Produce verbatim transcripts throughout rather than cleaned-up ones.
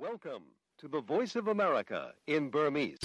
Welcome to the Voice of America in Burmese.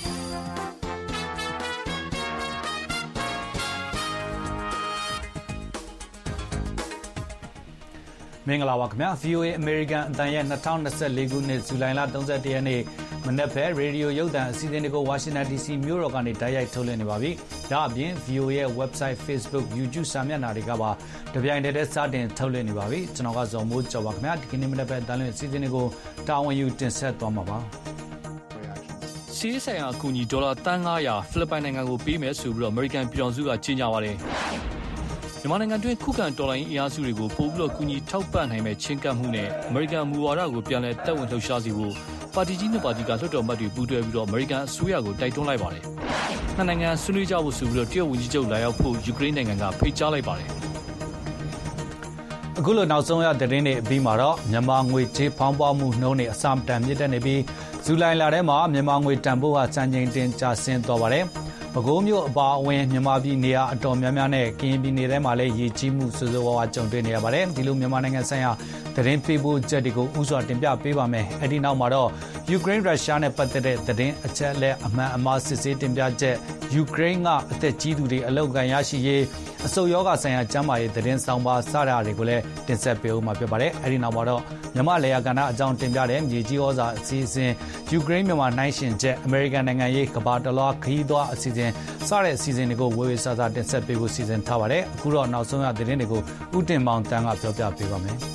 မင်္ဂလာပါခင်ဗျာ ဗီအိုအေ American အတန်ရဲ့၂၀၂၄ခုနှစ်ဇူလိုင်လ၃၁ရက်နေ့မနက်ဖက်ရေဒီယိုရုပ်သံအစီအစဉ်တွေကိုဝါရှင်တန် ဒီစီ မြို့တော်ကနေတိုက်ရိုက်ထုတ်လွှင့်နေပါပြီ။ဒါအပြင် ဗီအိုအေ ရဲ့ website, Facebook, YouTube စာမျက်နှာတွေကပါတပြိုင်တည်းတည်းစတင်ထုတ်လွှင့်နေပါပြီ။ကျွန်တော်ကဇော်မိုးကျော်ပါခင်ဗျာဒီကနေ့မနက်ဖက်တန်လွှင့်အစီအစဉ်တွေကိုတာဝန်ယူတင်ဆက်သွားမှာပါ။စီးဆိုင်ရာအကူအညီဒေါ်လာတန်း၅ရာဖိလစ်ပိုင်နိုင်ငံကိုပေးမယ်ဆိုပြီးတော့ American ပြည်ထောင်စုကကြေညာပါတယ်။မြန်မာနိုင်ငံတွင်းခုခံတော်လှန်ရေးအင်အားစုတွေကိုပို့ပြီးတော့ကူညီထောက်ပံ့နိုင်မဲ့ချင်းကပ်မှုနဲ့ American မူဝါဒကိုပြန်လည်တက်ဝင်လှုပ်ရှားစီဖို့ပါတီကြီးနှစ်ပါတီကလွှတ်တော်မှတ်တွေပူးတွဲပြီးတော့ American အစိုးရကိုတိုက်တွန်းလိုက်ပါတယ်။နှစ်နိုင်ငံဆွေးနွေးကြဖို့ဆိုပြီးတော့တရုတ်ဝန်ကြီးချုပ်လာရောက်ဖို့ယူကရိန်းနိုင်ငံကဖိတ်ကြားလိုက်ပါတယ်။အခုလိုနောက်ဆုံးရသတင်းတွေအပြီးမှာတော့မြန်မာငွေကြေးဖောင်းပွားမှုနှုန်းတွေအဆမတန်မြင့်တက်နေပြီးဇူလိုင်လထဲမှာမြန်မာငွေတန်ဖိုးဟာစံချိန်တင်ကျဆင်းသွားပါတယ်။ပဲခူးမြို့အပါအဝင်မြန်မာပြည်နေရာအတော်များများနဲ့ကရင်ပြည်နယ်ထဲမှာလည်းရေကြီးမှုဆိုးဆိုးဝါးဝါကြုံတွေ့နေရပါတယ်။ဒီလိုမြန်မာနိုင်ငံဆိုင်ရာသတင်းပေးပို့ချက်တွေကိုဥစွာတင်ပြပေးပါမယ်။အဲဒီနောက်မှာတော့ယူကရိန်းရုရှားနဲ့ပတ်သက်တဲ့သတင်းအချက်အလက်အမှန်အမှားစစ်ဆေးတင်ပြချက်ယူကရိန်းကအသက်ကြီးသူတွေအလောက်ကန်ရရှိရေးအဆုတ်ယောဂဆိုင်ရာကျန်းမာရေးသတင်းဆောင်ပါစတာတွေကိုလည်းတင်ဆက်ပေးဦးမှာဖြစ်ပါတယ်။အဲဒီနောက်မှာတော့မြန်မာလေယာကဏ္ဍအကြောင်းတင်ပြတဲ့မြေကြီးဩဇာအစီအစဉ်ယူကရိန်းမြန်မာနိုင်ရှင်ချက်အမေရိကန်နိုင်ငံရေးကမ္ဘာတလွှားခရီးသွားအစီအစဉ်စတဲ့အစီအစဉ်တွေကိုဝေဝေဆာဆာတင်ဆက်ပေးဖို့စီစဉ်ထားပါတယ်။အခုတော့နောက်ဆုံးရသတင်းတွေကိုဦးတင်မောင်တန်းကပြောပြပေးပါမယ်။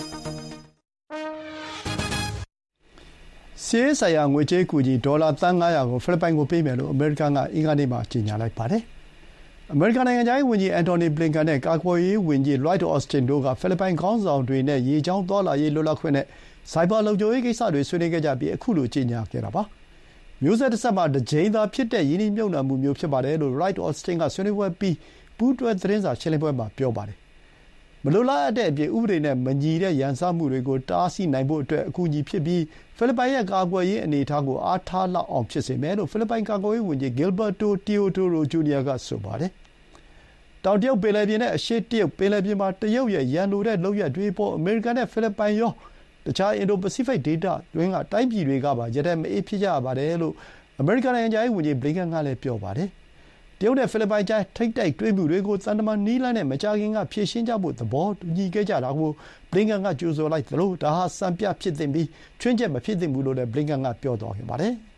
စီးဆိုင်ရာငွေကြေးကူညီဒေါ်လာတန်း၅ရာကိုဖိလစ်ပိုင်ကိုပေးမယ်လို့အမေရိကန်ကအင်္ဂါနေ့မှာကြေညာလိုက်ပါတယ်။အမေရိကန်နိုင်ငံခြားရေးဝန်ကြီးအန်တိုနီဘလင်ကန်နဲ့ကာကွယ်ရေးဝန်ကြီးလွိုက်အော့စတင်တို့ကဖိလစ်ပိုင်ခေါင်းဆောင်တွေနဲ့ရေကြောင်းသွားလာရေးလွတ်လပ်ခွင့်နဲ့စိုက်ဘာလုံခြုံရေးကိစ္စတွေဆွေးနွေးခဲ့ကြပြီးအခုလိုကြေညာခဲ့တာပါ။မျိုးဆက်တစ်ဆက်မှာတစ်ကြိမ်သာဖြစ်တဲ့ရင်းနှီးမြှုပ်နှံမှုမျိုးဖြစ်ပါတယ်လို့ Lloyd Austin ကဆွေးနွေးပွဲပြီးပူးတွဲသတင်းစာရှင်းလင်းပွဲမှာပြောပါတယ်။မလိုလားအပ်တဲ့အပြင်ဥပဒေနဲ့မညီတဲ့ရန်စမှုတွေကိုတားဆီးနိုင်ဖို့အတွက်အကူအညီဖြစ်ပြီးဖိလစ်ပိုင်ရဲ့ကာကွယ်ရေးအနေအထားကိုအားထားလောက်အောင်ဖြစ်စေမယ်လို့ဖိလစ်ပိုင်ကာကွယ်ရေးဝန်ကြီး Gilberto Teodoro ဂျူနီယာ ကဆိုပါတယ်။တောင်တရုတ်ပင်လယ်ပြင်နဲ့အရှေ့တရုတ်ပင်လယ်ပြင်မှာတရုတ်ရဲ့ရန်လိုတဲ့လုပ်ရပ်တွေပေါ်အမေရိကန်နဲ့ဖိလစ်ပိုင်ရောတခြားအင်ဒိုပစိဖိတ်ဒေသတွင်းကတိုင်းပြည်တွေကပါရတဲ့မအေးဖြစ်ကြရပါတယ်လို့အမေရိကန်နိုင်ငံခြားရေးဝန်ကြီးဘလင်ကန်ကလည်းပြောပါတယ်။တရုတ်နဲ့ဖိလစ်ပိုင်ကြားထိပ်တိုက်တွေ့မှုတွေကိုသံတမန်နည်းလမ်းနဲ့မကြာခင်ကဖြေရှင်းကြဖို့သဘောတူညီခဲ့ကြတာကိုဘလင်ကန်ကကြိုဆိုလိုက်သလိုဒါဟာစံပြဖြစ်သင့်ပြီးချွင်းချက်မဖြစ်သင့်ဘူးလို့လည်းဘလင်ကန်ကပြောသွားခဲ့ပါတယ်။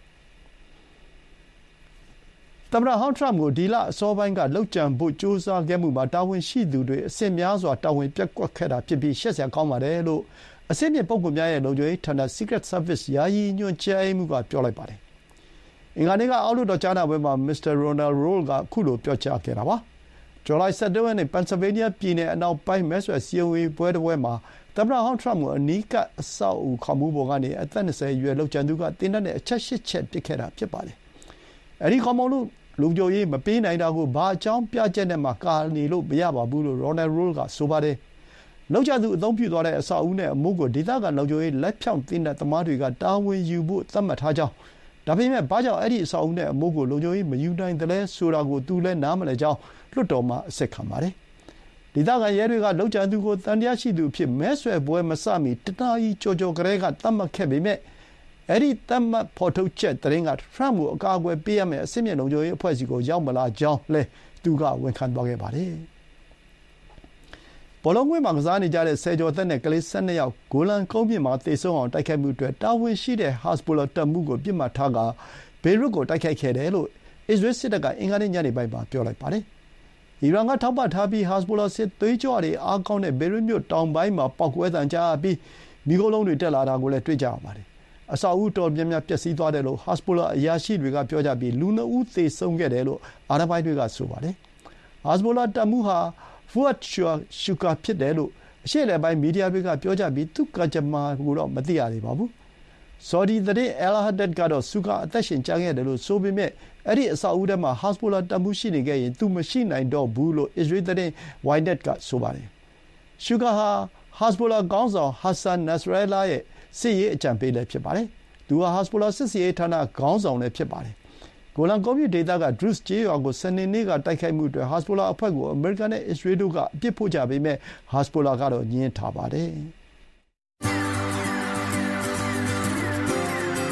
သမ္မတဟောင်းထရမ့်ကိုဒီလအစောပိုင်းကလုပ်ကြံဖို့ကြိုးစားခဲ့မှုမှာတာဝန်ရှိသူတွေအဆင့်များစွာတာဝန်ပျက်ကွက်ခဲ့တာဖြစ်ပြီးရှက်စရာကောင်းပါတယ်လို့အဆင့်မြင့်ပုဂ္ဂိုလ်များရဲ့လုံခြုံရေးဌာန Secret Service ယာယီညွှန်ကြားရေးမှူးကပြောလိုက်ပါတယ်။အင်္ဂါနေ့ကအောက်လွှတ်တော်ကြားနာပွဲမှာမစ္စတာရိုနယ်ရိုးကခုလိုပြောကြားခဲ့တာပါ။ဇူလိုင်၁၃ရက်နေ့ပန်ဆယ်ဗေးနီးယားပြည်နယ်အနောက်ပိုင်းမဲဆွယ်စည်းရုံးရေးပွဲတစ်ပွဲမှာသမ္မတဟောင်းထရမ့်ကိုအနီးကပ်အဆောက်အဦခေါင်မိုးပေါ်ကနေအသက်၂၀အရွယ်လုပ်ကြံသူကသေနတ်နဲ့အချက်၈ချက်ပစ်ခဲ့တာဖြစ်ပါတယ်။အဲဒီခေါင်မိုးလို့လူကြိုရေးမပေးနိုင်တာကိုဘာအကြောင်းပြချက်နဲ့မှကာနေလို့မရပါဘူးလို့ရိုနယ်ရိုးကဆိုပါတယ်။လောက်ကျသူအသုံးပြုသွားတဲ့အဆောက်အဦနဲ့အမိုးကိုဒေသခံလုံခြုံရေးလက်ဖြောင့်သိတဲ့သမားတွေကတာဝန်ယူဖို့သတ်မှတ်ထားကြောင်းဒါပေမဲ့ဘာကြောင့်အဲ့ဒီအဆောက်အဦနဲ့အမိုးကိုလုံခြုံရေးမယူနိုင်တယ်လဲဆိုတာကိုသူလည်းနားမလည်ကြောင်းလွှတ်တော်မှာအစစ်ခံပါတယ်။ဒေသခံရဲတွေကလောက်ကျသူကိုတန်တရားရှိသူဖြစ်မဲဆွယ်ပွဲမစမီတနာရီကြော်ကြော်ကလေးကသတ်မှတ်ခဲ့ပေမဲ့အဲ့ဒီသတ်မှတ်ဖော်ထုတ်ချက်တရင်ကထရမ့်ကိုအကာအကွယ်ပေးရမယ်အစစ်မြင့်လုံခြုံရေးအဖွဲ့စီကိုရောက်မလာကြောင်းလဲသူကဝန်ခံသွားခဲ့ပါတယ်။ဘောလုံးကွင်းမှာကစားနေကြတဲ့ဆယ်ကျော်သက်နဲ့ကလေး၁၂ယောက်ဂိုလန်ကုန်းမြင့်မှာသေဆုံးအောင်တိုက်ခိုက်မှုအတွက်တာဝန်ရှိတဲ့ဟက်ဇ်ဘိုလာတပ်မှူးကိုပြစ်မှတ်ထားကာဘေရွတ်ကိုတိုက်ခိုက်ခဲ့တယ်လို့အစ္စရေးစစ်တပ်ကအင်္ဂါနေ့ညနေပိုင်းမှာပြောလိုက်ပါတယ်။အီရန်ကထောက်ပံ့ထားပြီးဟက်ဇ်ဘိုလာစစ်သွေးကြွတွေအားကောင်းတဲ့ဘေရွတ်မြို့တောင်ပိုင်းမှာပေါက်ကွဲသံကြားပြီးမီးခိုးလုံးတွေတက်လာတာကိုလည်းတွေ့ကြရပါတယ်။အဆောက်အဦတော်များများပျက်စီးသွားတယ်လို့ဟက်ဇ်ဘိုလာအရာရှိတွေကပြောကြပြီးလူနှစ်ဦးသေဆုံးခဲ့တယ်လို့အာဏာပိုင်တွေကဆိုပါတယ်။ဟက်ဇ်ဘိုလာတပ်မှူးဟာဖူအတ်ရှူကာဖြစ်တယ်လို့အရှေ့အလယ်ပိုင်းမီဒီယာတွေကပြောကြပြီးသူ့ကံကြမ္မာကိုတော့မသိရသေးပါဘူး။ဆော်ဒီသတင်းအယ်ဟာဒတ်ကတော့ဆူကာအသက်ရှင်ကျန်ခဲ့တယ်လို့ဆိုပေမဲ့အဲ့ဒီအဆောက်အဦထဲမှာဟက်ဇ်ဘိုလာတပ်မှူးရှိနေခဲ့ရင်သူမရှိနိုင်တော့ဘူးလို့အစ္စရေးသတင်းဝိုင်နက် ကဆိုပါတယ်။ရှူကာဟာဟက်ဇ်ဘိုလာခေါင်းဆောင်ဟာဆန်နက်စရဲလာရဲ့စစ်ရေးအကြံပေးလည်းဖြစ်ပါတယ်။သူဟာဟက်ဇ်ဘိုလာစစ်စီရေးဌာနခေါင်းဆောင်လည်းဖြစ်ပါတယ်။ဂိုလန်ကုန်းမြင့်ဒေသကဒရုစ်ကျေးရွာကိုစနေနေ့ကတိုက်ခိုက်မှုအတွက်ဟက်ဇ်ဘိုလာအဖွဲ့ကိုအမေရိကန်နဲ့အစ္စရေးတို့ကအပြစ်ဖို့ကြပေမဲ့ဟက်ဇ်ဘိုလာကတော့ငြင်းထားပါတယ်။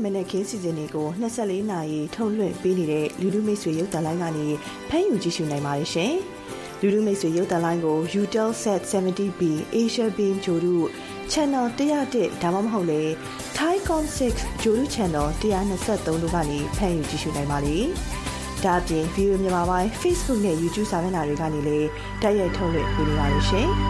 မနေ့ခင်းစီစဉ်တွေကိုနှစ်ဆယ့်လေးနာရီထုတ်လွှင့်ပေးနေတဲ့လူလူမိတ်ဆွေရုပ်သံလိုင်းကနေဖမ်းယူကြည့်ရှုနိုင်ပါတယ်ရှင်။လူလူမိတ်ဆွေရုပ်သံလိုင်းကို Eutelsat 70 B Asia Beam ဂျိုဒု Channel one oh oneဒါမှမဟုတ်လေ Thaicom six ဂျိုဒု Channel one twenty-threeတို့ကနေဖမ်းယူကြည့်ရှုနိုင်ပါတယ်။ဒါ့အပြင် View မြန်မာပိုင်း Facebook နဲ့ YouTube စာမျက်နှာတွေကနေလည်းတိုက်ရိုက်ထုတ်လွှင့်ပေးနေပါတယ်ရှင်။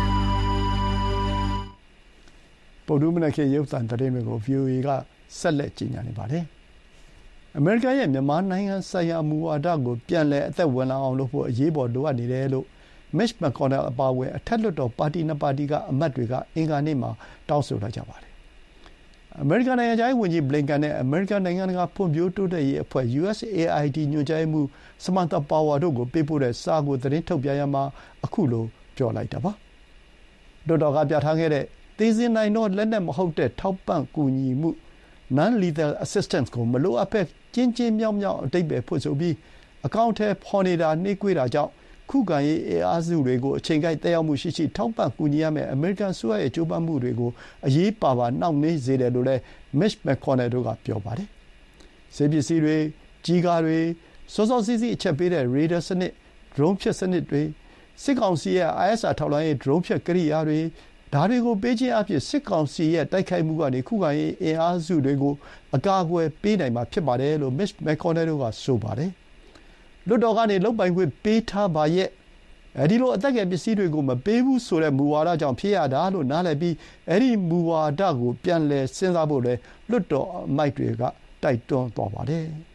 ပုဒ်ဒူးမနက်ခင်းရုပ်သံသတင်းတွေကို ဗီအိုအေ ကဆက်လက်ကြီးညာနေပါတယ်။အမေရိကန်ရဲ့မြန်မာနိုင်ငံဆိုင်ရာမူဝါဒကိုပြန်လည်အသက်ဝင်လာအောင်လုပ်ဖို့အရေးပေါ်လိုအပ်နေတယ်လို့ Mitch McConnell အပါအဝင်အထက်လွှတ်တော်ပါတီနှစ်ပါတီကအမတ်တွေကအင်္ဂါနေ့မှာတောင်းဆိုလိုက်ကြပါတယ်။အမေရိကန်နိုင်ငံခြားရေးဝန်ကြီးဘလင်ကန်နဲ့အမေရိကန်နိုင်ငံတကာဖွံ့ဖြိုးတိုးတက်ရေးအဖွဲ့ ယူ အက်စ် အေ အိုင် ဒီ ညွှန်ကြားရေးမှူး Samantha Power တို့ကိုပေးပို့တဲ့စာကိုသတင်းထုတ်ပြန်ရမှာအခုလိုပြောလိုက်တာပါ။လွှတ်တော်ကပြဋ္ဌာန်းခဲ့တဲ့သေစေနိုင်သောလက်နက်မဟုတ်တဲ့ထောက်ပံ့ကူညီမှု non-lethal assistance ကိုမလိုအပ်ဘဲကျဉ်းကျဉ်းမြောင်းမြောင်းအဓိပ္ပါယ်ဖွင့်ဆိုပြီးအကောင့်ထဲဖော်နေတာနှေးကွေးတာကြောင့်ခုခံရေးအင်အားစုတွေကိုအချိန်ကိုက်သက်ရောက်မှုရှိရှိထောက်ပံ့ကူညီရမယ့်အမေရိကန်အစိုးရရဲ့ကြိုးပမ်းမှုတွေကိုအရေးပါပါနှောင့်နှေးစေတယ်လို့လည်း Mitch McConnell တို့ကပြောပါတယ်။ဆေးပစ္စည်းတွေ၊ကျည်ကာတွေ၊စောစောစီးစီးအချက်ပေးတဲ့ရေဒါစနစ်၊ဒရုန်းဖျက်စနစ်တွေ၊စစ်ကောင်စီရဲ့ အိုင် အက်စ် အာ ထောက်လှမ်းရေးဒရုန်းဖျက်ကိရိယာတွေဒါတွေကိုပေးခြင်းအပြင်စစ်ကောင်စီရဲ့တိုက်ခိုက်မှုကနေခုခံရေးအင်အားစုတွေကိုအကာအကွယ်ပေးနိုင်မှာဖြစ်ပါတယ်လို့ Mitch McConnell တို့ကဆိုပါတယ်။လွှတ်တော်ကနေလုပ်ပိုင်ခွင့်ပေးထားပါရဲ့အဲဒီလိုအသက်ကယ်ပစ္စည်းတွေကိုမပေးဘူးဆိုတဲ့မူဝါဒကြောင့်ဖြစ်ရတာလို့နားလည်ပြီးအဲဒီမူဝါဒကိုပြန်လည်စဉ်းစားဖို့လည်းလွှတ်တော်အမတ်တွေကတိုက်တွန်းသွားပါတယ်။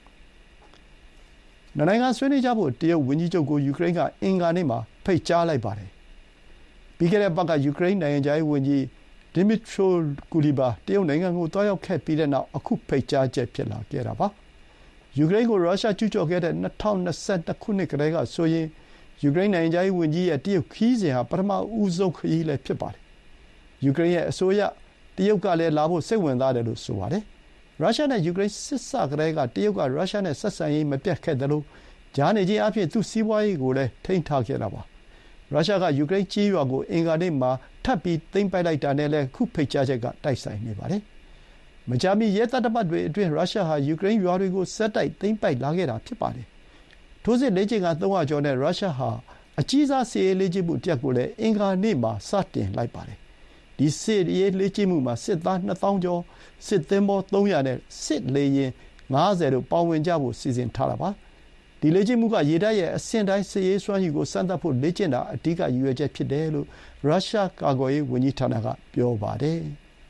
နိုင်ငံဆွေးနွေးကြဖို့တရုတ်ဝန်ကြီးချုပ်ကိုယူကရိန်းကအင်္ဂါနေ့မှာဖိတ်ကြားလိုက်ပါတယ်။ပြီးခဲ့တဲ့ပတ်ကယူကရိန်းနိုင်ငံခြားရေးဝန်ကြီးဒီမီထရိုကူလီဘာတရုတ်နိုင်ငံကိုတွားရောက်ခဲ့ပြီးတဲ့နောက်အခုဖိတ်ကြားချက်ဖြစ်လာခဲ့တာပါ။ယူကရိန်းကိုရုရှားကျူးကျော်ခဲ့တဲ့၂၀၂၂ခုနှစ်ကတည်းကဆိုရင်ယူကရိန်းနိုင်ငံခြားရေးဝန်ကြီးရဲ့တရုတ်ခရီးစဉ်ဟာပထမဦးဆုံးခရီးလည်းဖြစ်ပါတယ်။ယူကရိန်းရဲ့အစိုးရတရုတ်ကလည်းလာဖို့စိတ်ဝင်စားတယ်လို့ဆိုပါတယ်။ရုရှားနဲ့ယူကရိန်းစစ်စကတည်းကတရုတ်ကရုရှားနဲ့ဆက်ဆံရေးမပြတ်ခဲ့သလိုကြားနေခြင်းအပြင်သူ့စီးပွားရေးကိုလည်းထိန်းထားခဲ့တာပါ။ရုရှားကယူကရိန်းကြေးရွာကိုအင်္ဂါနေ့မှာထပ်ပြီးသိမ်းပိုက်လိုက်တာနဲ့လည်းခုဖိတ်ကြားချက်ကတိုက်ဆိုင်နေပါတယ်။မကြာမီရဲတပ်တပတ်တွေအတွင်းရုရှားဟာယူကရိန်းရွာတွေကိုဆက်တိုက်သိမ်းပိုက်လာခဲ့တာဖြစ်ပါတယ်။ထိုးစစ်လေ့ကျင့်ခန်းသုံးရာကျော်နဲ့ရုရှားဟာအကြီးစားစစ်ရေးလေ့ကျင့်မှုတစ်ရပ်ကိုလည်းအင်္ဂါနေ့မှာစတင်လိုက်ပါတယ်။ဒီစစ်ရေးလေ့ကျင့်မှုမှာစစ်သားနှစ်သောင်းကျော်စစ်သင်္ဘောသုံးရာနဲ့စစ်လေယာဉ်ငါးဆယ်တို့ပါဝင်ကြဖို့စီစဉ်ထားတာပါ။ဒီလေ့ကျင့်မှုကရေတပ်ရဲ့အဆင့်တိုင်းစစ်ရေးစွမ်းရည်ကိုစမ်းသပ်ဖို့လေ့ကျင့်တာအဓိကရည်ရွယ်ချက်ဖြစ်တယ်လို့ရုရှားကာကွယ်ရေးဝန်ကြီးဌာနကပြောပါတယ်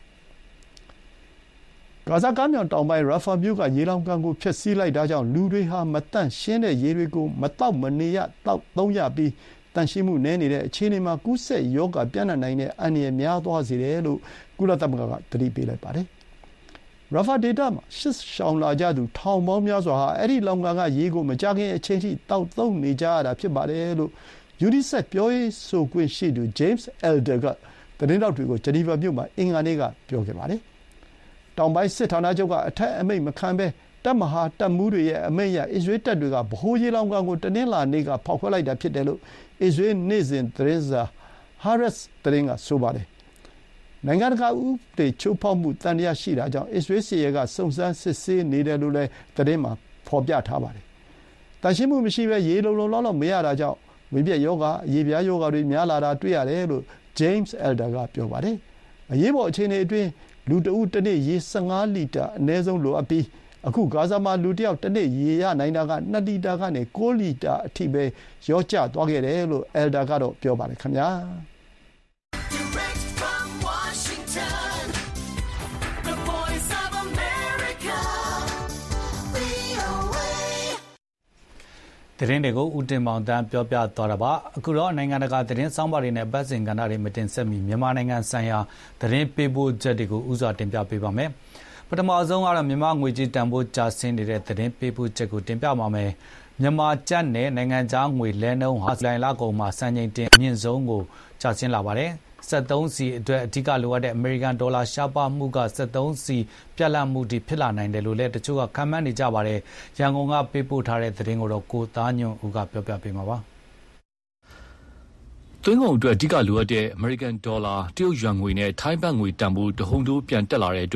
။ဂါဇာကမ်းမြောင်တောင်ပိုင်းရာဖာမြို့ကရေလောင်ကန်ကိုဖျက်ဆီးလိုက်တာကြောင့်လူတွေဟာမသန့်ရှင်းတဲ့ရေတွေကိုမသောက်မနေရသောက်သုံးရပြီးသန့်ရှင်းမှုနည်းနေတဲ့အခြေအနေမှာကူးစက်ရောဂါပြန့်နှံ့နိုင်တဲ့အန္တရာယ်များသွားစေတယ်လို့ကုလသမဂ္ဂကသတိပေးလိုက်ပါတယ်။ရာဖာဒေသမှာစစ်ရှောင်လာကြသူထောင်ပေါင်းများစွာဟာအဲ့ဒီလောင်ကန်ကရေကိုမကြာခင်အချိန်ထိတောက်သုံးနေကြရတာဖြစ်ပါတယ်လို့ယူနီဆက်ပြောရေးဆိုခွင့်ရှိသူ James Elder ကသတင်းတောက်တွေကိုဂျနီဗာမြို့မှာအင်္ဂါနေ့ကပြောခဲ့ပါတယ်။တောင်ပိုင်းစစ်ဌာနချုပ်ကအထက်အမိန့်မခံဘဲတပ်မဟာတပ်မှူးတွေရဲ့အမိန့်အရအစ္စရေးတပ်တွေကဗဟိုရေလောင်ကန်ကိုတနင်္လာနေ့ကဖောက်ခွဲလိုက်တာဖြစ်တယ်လို့အစ္စရေးနေ့စဉ်သတင်းစာ Haaretz သတင်းကဆိုပါတယ်။နိုင်ငံတကာဥပဒေချိုးဖောက်မှုသံသယရှိတာကြောင့်အစ္စရေးစစ်ရဲကစုံစမ်းစစ်ဆေးနေတယ်လို့လည်းသတင်းမှာဖော်ပြထားပါတယ်။တန်ရှင်းမှုမရှိဘဲရေလုံလုံလောက်လောက်မရတာကြောင့်ဝိပြက်ယောဂအရေပြားယောဂတွေများလာတာတွေ့ရတယ်လို့ James Elder ကပြောပါတယ်။အရေးပေါ်အခြေအနေအတွင်းလူတဦးတစ်နေ့ရေ၁၅လီတာအနည်းဆုံးလိုအပ်ပြီးအခုဂါဇာမှာလူတစ်ယောက်တစ်နေ့ရေရနိုင်တာက၂လီတာကနေ၉လီတာအထိပဲရောကျသွားခဲ့တယ်လို့ Elder ကတော့ပြောပါတယ်ခင်ဗျာ။သတင်းတွေကိုဦးတင်မောင်တန်းပြောပြသွားတာပါအခုတော့နိုင်ငံတကာသတင်းစောင်းပါတွေနဲ့ပတ်စင်ကဏ္ဍတွေမတင်ဆက်မီမြန်မာနိုင်ငံဆိုင်ရာသတင်းပေးပို့ချက်တွေကိုဥစွာတင်ပြပေးပါမယ်ပထမဆုံးကတော့မြန်မာငွေကြေးတန်ဖိုးကျဆင်းနေတဲ့သတင်းပေးပို့ချက်ကိုတင်ပြပါမယ်မြန်မာကျပ်နဲ့နိုင်ငံခြားငွေလဲနှုန်းဟာဇူလိုင်လကုန်မှာစံချိန်တင်အမြင့်ဆုံးကိုကျဆင်းလာပါတယ်စက်သုံးဆီအတွက်အဓိကလိုအပ်တဲ့အမေရိကန်ဒေါ်လာရှားပါမှုကစက်သုံးဆီပြတ်လတ်မှုတွေဖြစ်လာနိုင်တယ်လို့လည်းတချို့ကခန့်မှန်းနေကြပါတယ်။ရန်ကုန်ကပေးပို့ထားတဲ့သတင်းကိုတော့ကိုသားညွန့်ဦးကပြောပြပေးမှာပါ။သွင်းကုန်အတွက်အဓိကလိုအပ်တဲ့အမေရိကန်ဒေါ်လာတရုတ်ယွမ်ငွေနဲ့ထိုင်းဘတ်ငွေတန်ဖိုးတဟုန်ထိုးပြန်တက်လာတဲ့အတွက်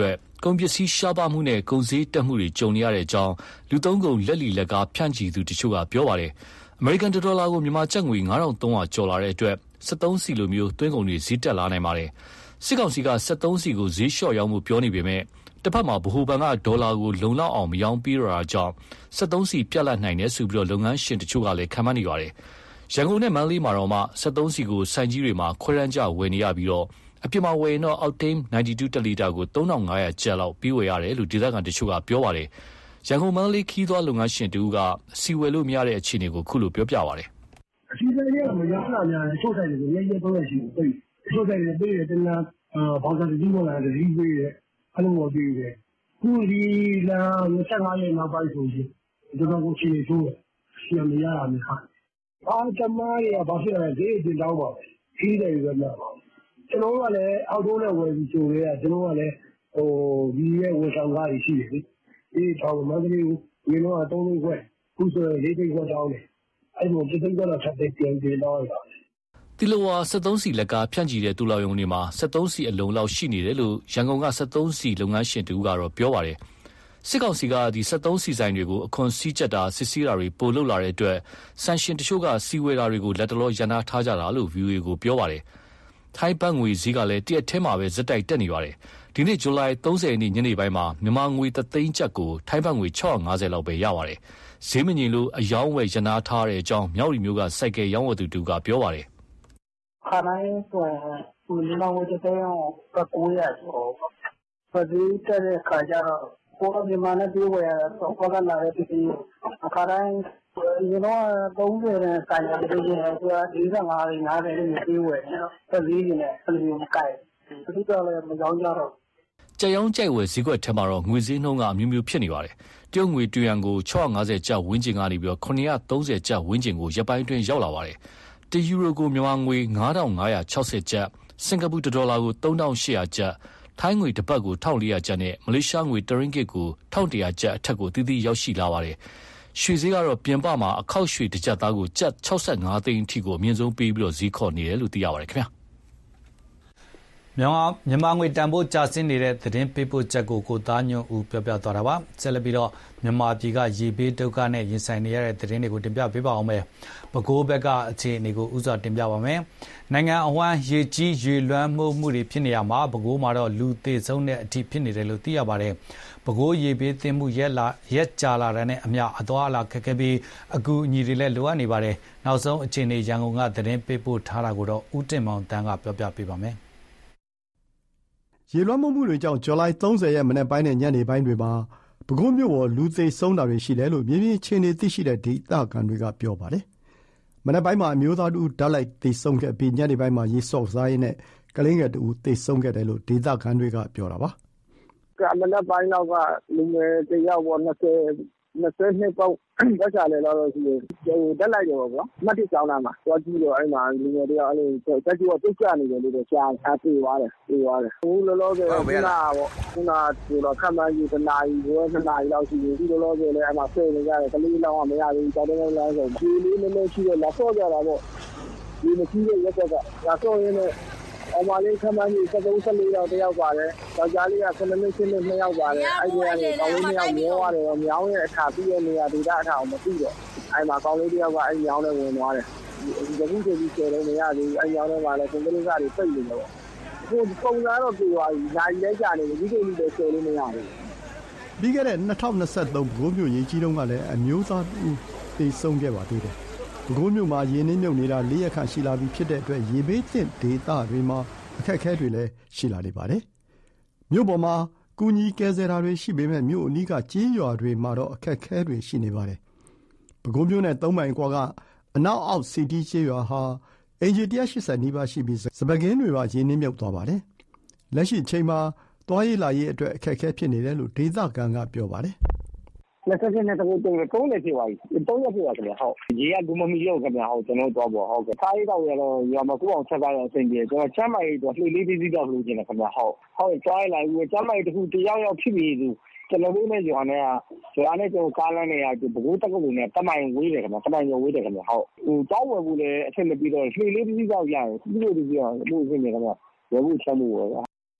ကုန်ပစ္စည်းရှားပါမှုနဲ့ကုန်စည်တက်မှုတွေကြုံနေရတဲ့အကြောင်းလူသုံးကုန်လက်လီလက်ကားဖြန့်ချီသူတချို့ကပြောပါတယ်။အမေရိကန်ဒေါ်လာကိုမြန်မာကျပ်ငွေ ငါးထောင်သုံးရာကျော်လာတဲ့အတွက်စက်သုံးဆီလိုမျိုးသွင်းကုန်တွေဈေးတက်လာနိုင်ပါတယ်။စစ်ကောင်စီကစက်သုံးဆီကိုဈေးလျှော့ရောင်းမှုပြောနေပေမဲ့တစ်ဖက်မှာဗဟိုဘဏ်ကဒေါ်လာကိုလုံလောက်အောင်မရောင်းပေးရတာကြောင့်စက်သုံးဆီပြတ်လတ်နိုင်တယ်ဆိုပြီးတော့လုပ်ငန်းရှင်တချို့ကလည်းခံမှန်းနေပါတယ်။ရန်ကုန်နဲ့မန္တလေးမှာတော့မှစက်သုံးဆီကိုဆိုင်ကြီးတွေမှာခွဲရမ်းကြဝယ်နေရပြီးတော့အပြစ်မှာဝယ်ရင်တော့ Octane နိုင်းတီတူ တလီတာကိုသုံးထောင်ငါးရာကျပ်လောက်ပြီးဝယ်ရတယ်လို့ဒေသခံတချို့ကပြောပါတယ်။ရန်ကုန်မန္တလေးခီးသွွားလုပ်ငန်းရှင်တူကစီဝယ်လို့မရတဲ့အခြေအနေကိုခုလိုပြောပြပါတယ်။အစီအစဉ်တွေကမရလာများတချို့ဆိုင်တွေကိုရဲရဲသုံးရရှိပြီးတချို့ဆိုင်တွေပေးတယ်တလားဘောက်ဆာတီးပေါ်လာတယ်ဒီပေးတယ်အဲ့လိုမျိုးပေးတယ်ခုဒီလာနှစ်ဆယ့်ငါးရက်နောက်ပိုင်းဆိုရင်ကျွန်တော်ကိုချင်းနေဆိုးရှင်းမရတာမျိုးဟာအားတမားရဘာဖြစ်လဲဒီတင်တောင်းပါခီးတယ်ပဲမှာပါကျွန်တော်ကလည်းအောက်တိုးနဲ့ဝယ်ပြီးကြိုရဲကျွန်တော်ကလည်းဟိုဒီရဲ့ဝန်ဆောင်ကားရှိတယ်လေဒီတော့မန္တလေးကိုဒီတော့အသုံးလေးခွဲခုဆိုလေးသိန်းခွဲတောင်းတယ်အဲ့လိုပြသိန်းကတော့ဆက်တဲ့ပြန်ပြန်တော့တာတီလိုဝါစက်သုံးစီလက်ကားဖြန့်ချီတဲ့တူလောင်ယုံတွေမှာစက်သုံးစီအလုံးလောက်ရှိနေတယ်လို့ရန်ကုန်ကစက်သုံးစီလုပ်ငန်းရှင်တူကတော့ပြောပါတယ်စစ်ကောင်စီကဒီစက်သုံးစီဆိုင်တွေကိုအခွန်စည်းကျက်တာစစ်ဆေးတာတွေပိုလုပ်လာတဲ့အတွက်ဆန်ရှင်တချို့ကစီဝဲတာတွေကိုလက်တလောရန်နာထားကြတာလို့ ဗီအိုအေ ကိုပြောပါတယ်ထိုင်းဘတ်ငွေဈေးကလည်းတရက်ထဲမှာပဲဇက်တိုက်တက်နေပါတယ်ဒီနေ့ဇူလိုင်သုံးဆယ်ရက်နေ့ညနေပိုင်းမှာမြန်မာငွေတသိန်းကျပ်ကိုထိုင်းဘတ်ငွေ၆၅၀လောက်ပဲရပါတယ်ဈေးမငြိမ်လို့အယောင်းဝယ်ရန်နာထားတဲ့အကြောင်းမြောက်ရီမျိုးကစိုက်ကယ်ရောင်းဝယ်သူတူကပြောပါတယ်ခါတိုင်းဆိုရင်ဒီမြန်မာငွေတသိန်းအောင်ပတ်ကိုရဆိုပတ်ပြီးတဲ့ခါကျတော့ကိုယ်မြန်မာနဲ့ပြေးဝယ်ရတော့ဘာကလာတဲ့ပြည်ခါတိုင်းဒီတော့သုံးဆယ်နဲ့ဆိုင်ရတဲ့ကြီးကဒီကငါးရီငါးဆယ်နဲ့ပြေးဝယ်နော်ပတ်ပြီးနေတယ်အဲ့လိုမကိုက်ဘူးဒါတော့လည်းမကြောင်းကြတော့ကြက်ရောင်းကြိုက်ဝယ်ဈေးကွက်ထဲမှာတော့ငွေဈေးနှုန်းကအမျိုးမျိုးဖြစ်နေပါတယ်တရုတ်ငွေတယွမ်ကို၆၅၀ကျပ်ဝန်းကျင်ကနေပြီးတော့ခုနှစ်ရာသုံးဆယ်ကျပ်ဝန်းကျင်ကိုရပ်ပိုင်းတွင်းရောက်လာပါတယ်တယူရိုကိုမြန်မာငွေငါးထောင်ငါးရာခြောက်ဆယ်ကျပ်စင်ကာပူဒေါ်လာကိုသုံးထောင်ရှစ်ရာကျပ်ထိုင်းငွေတစ်ပတ်ကိုတစ်ထောင်လေးရာကျပ်နဲ့မလေးရှားငွေတရင်းကစ်ကိုတစ်ထောင်တစ်ရာကျပ်အထက်ကိုတည်တည်ရောက်ရှိလာပါတယ်ရွှေဈေးကတော့ပြင်ပမှာအခောက်ရွှေတစ်ကျပ်သားကိုကျပ်၆၅သိန်းအထိကိုအမြင့်ဆုံးပေးပြီးတော့ဈေးခေါ်နေတယ်လို့သိရပါတယ်ခင်ဗျာမြန်မာမြန်မာငွေတန်ဖိုးကျဆင်းနေတဲ့သတင်းပေးပို့ချက်ကိုကိုသားညွန့်ဦးပြောပြသွားတာပါဆက်လက်ပြီးတော့မြန်မာပြည်ကရေဘေးဒုက္ခနဲ့ရင်ဆိုင်နေရတဲ့သတင်းတွေကိုတင်ပြပေးပါအောင်မယ်ပဲခူးဘက်ကအခြေအနေကိုဥစွာတင်ပြပါမယ်နိုင်ငံအဝန်းရေကြီးရေလွှမ်းမိုးမှုတွေဖြစ်နေရမှာပဲခူးမှာတော့လူသေဆုံးတဲ့အထိဖြစ်နေတယ်လို့သိရပါတယ်ပဲခူးရေဘေးသင့်မှုရက်လာရက်ကြာလာတဲ့နဲ့အမျှအသွားအလာခက်ခဲပြီးအကူအညီတွေလည်းလိုအပ်နေပါတယ်နောက်ဆုံးအခြေအနေရန်ကုန်ကသတင်းပေးပို့ထားတာကိုတော့ဦးတင်မောင်တန်းကပြောပြပေးပါမယ်ရေလွှမ်းမိုးမှုတွေကြောင့်ဇူလိုင်သုံးဆယ်ရက်မနေ့ပိုင်းနဲ့ညနေပိုင်းတွေမှာပဲခူးမြို့ပေါ်လူသေဆုံးတာတွေရှိတယ်လို့မြေပြင်အခြေအနေသိရှိတဲ့ဒေသခံတွေကပြောပါတယ်။မနေ့ပိုင်းမှာအမျိုးသားတူဓာတ်လိုက်သေဆုံးခဲ့ပြီးညနေပိုင်းမှာရေဆော့စားရင်းနဲ့ကလေးငယ်တူသေဆုံးခဲ့တယ်လို့ဒေသခံတွေကပြောတာပါ။ကမနေ့ပိုင်းတော့ကလူငယ်တယောက်ပေါ်၂၀ ၂၂ပေါက်တက်ချလေတော့ရှိတယ်။ဓာတ်လိုက်တယ်ပေါ့ကွာ။မတ်တိကျောင်းသားမှာသွားကြည့်တော့အဲ့မှာလူငယ်တယောက်အဲ့လိုတက်ကြည့်တော့ပြစ်ကျနေတယ်လို့တော့ရှားရှားပြေးသွားတယ်ပြေးသွားတယ်။အခုလောလောဆယ်ကခုနပေါ့ခုနဆိုတော့ခက်မှန်းကြီးတနာရီဘယ်နှစ်နာရီလောက်ရှိပြီဒီလောလောဆယ်လည်းအဲ့မှာဆယ်နေကြတယ်ကလေးလောင်းကမရဘူးတောင်းတောင်းလောင်းဆိုဒီလေးနည်းနည်းရှိတယ်လာဆော့ကြတာပေါ့ဒီမရှိတဲ့ရက်ကလာဆော့ရင်းနဲ့အမလေးခမန်းကြီးစက်သုံးဆယ်လေးယောက်တယောက်ပါတယ်။ယောက်ျားလေးကခုနှစ်နှစ်ရှစ်နှစ်နှစ်ယောက်ပါတယ်။အဲ့ဒီကနေကောင်းလေးနှစ်ယောက်မျောရတယ်။မြောင်းရဲ့အခါပြီးတဲ့နေရာဒေသအထောင်မသိတော့အဲ့မှာကောင်းလေးတယောက်ကအဲ့မြောင်းနဲ့ဝင်သွားတယ်။ဒီကုသိုလ်ကြီးကျေတော့မရသေးဘူး။အဲ့မြောင်းထဲမှာလည်းကွန်ကရစ်စားတွေပိတ်နေတယ်ပေါ့။အခုပုံစံတော့ပြေသွားပြီ။ညာကြီးလဲကြာနေပြီ။ဒီကိစ္စတွေကျေလို့မရဘူး။ပြီးခဲ့တဲ့၂၀၂၃ပဲခူးမြို့ရေကြီးတုန်းကလည်းအမျိုးသားဦးသေဆုံးခဲ့ပါသေးတယ်။ပဲခူးမြို့မှာရေနှင်းမြုပ်နေတာ၄ရက်ခန့်ရှိလာပြီဖြစ်တဲ့အတွက်ရေဘေးသင့်ဒေသတွေမှာအခက်အခဲတွေလည်းရှိလာနေပါတယ်။မြို့ပေါ်မှာကူညီကယ်ဆယ်တာတွေရှိပေမဲ့မြို့အနီးကကျေးရွာတွေမှာတော့အခက်အခဲတွေရှိနေပါတယ်။ပဲခူးမြို့နဲ့သုံးမိုင်ကွာကအနောက်အောက်စီတီးကျေးရွာဟာအင်ဂျီ၁၈၀နီးပါးရှိပြီးစပကင်းတွေပါရေနှင်းမြုပ်သွားပါတယ်။လက်ရှိအချိန်မှာသွားရေးလာရေးအတွက်အခက်အခဲဖြစ်နေတယ်လို့ဒေသခံကပြောပါတယ်။လက်ဆက်နဲ့တကူတုံးတုံးနေဖြစ်သွားပြီတုံးရဖြစ်သွားကြတယ်ဟုတ်ရေကဒူမမီရောက်ခင်ဗျာဟုတ်ကျွန်တော်တော့ပေါ့ဟုတ်ကဲ့ထားရတော့ရတော့ရွာမှာကိုအောင်ဆက်ကားရအဆင်ပြေကျွန်တော်ချမ်းမိုင်တော့လှေလေးသေးသေးတော့လို့ကျင်တယ်ခင်ဗျာဟုတ်ဟုတ်ကြားလိုက်ဘူးချမ်းမိုင်တခုတယောက်ယောက်ဖြစ်ပြီးသူကျွန်တော်တို့နဲ့ရွာနဲ့ရွာနဲ့ကျွန်တော်ကားလမ်းနေရဘကိုးတက္ကသိုလ်နဲ့တမိုင်ဝေးတယ်ခင်ဗျာတမိုင်ကျော်ဝေးတယ်ခင်ဗျာဟုတ်ဟိုတောင်းဝယ်ဖို့လည်းအဆင်မပြေတော့လှေလေးသေးသေးတော့ရတယ်ပြီးလို့ဒီပြောလို့အဆင်ပြေခင်ဗျာဝယ်ဖို့ချမ်းဖို့ပါ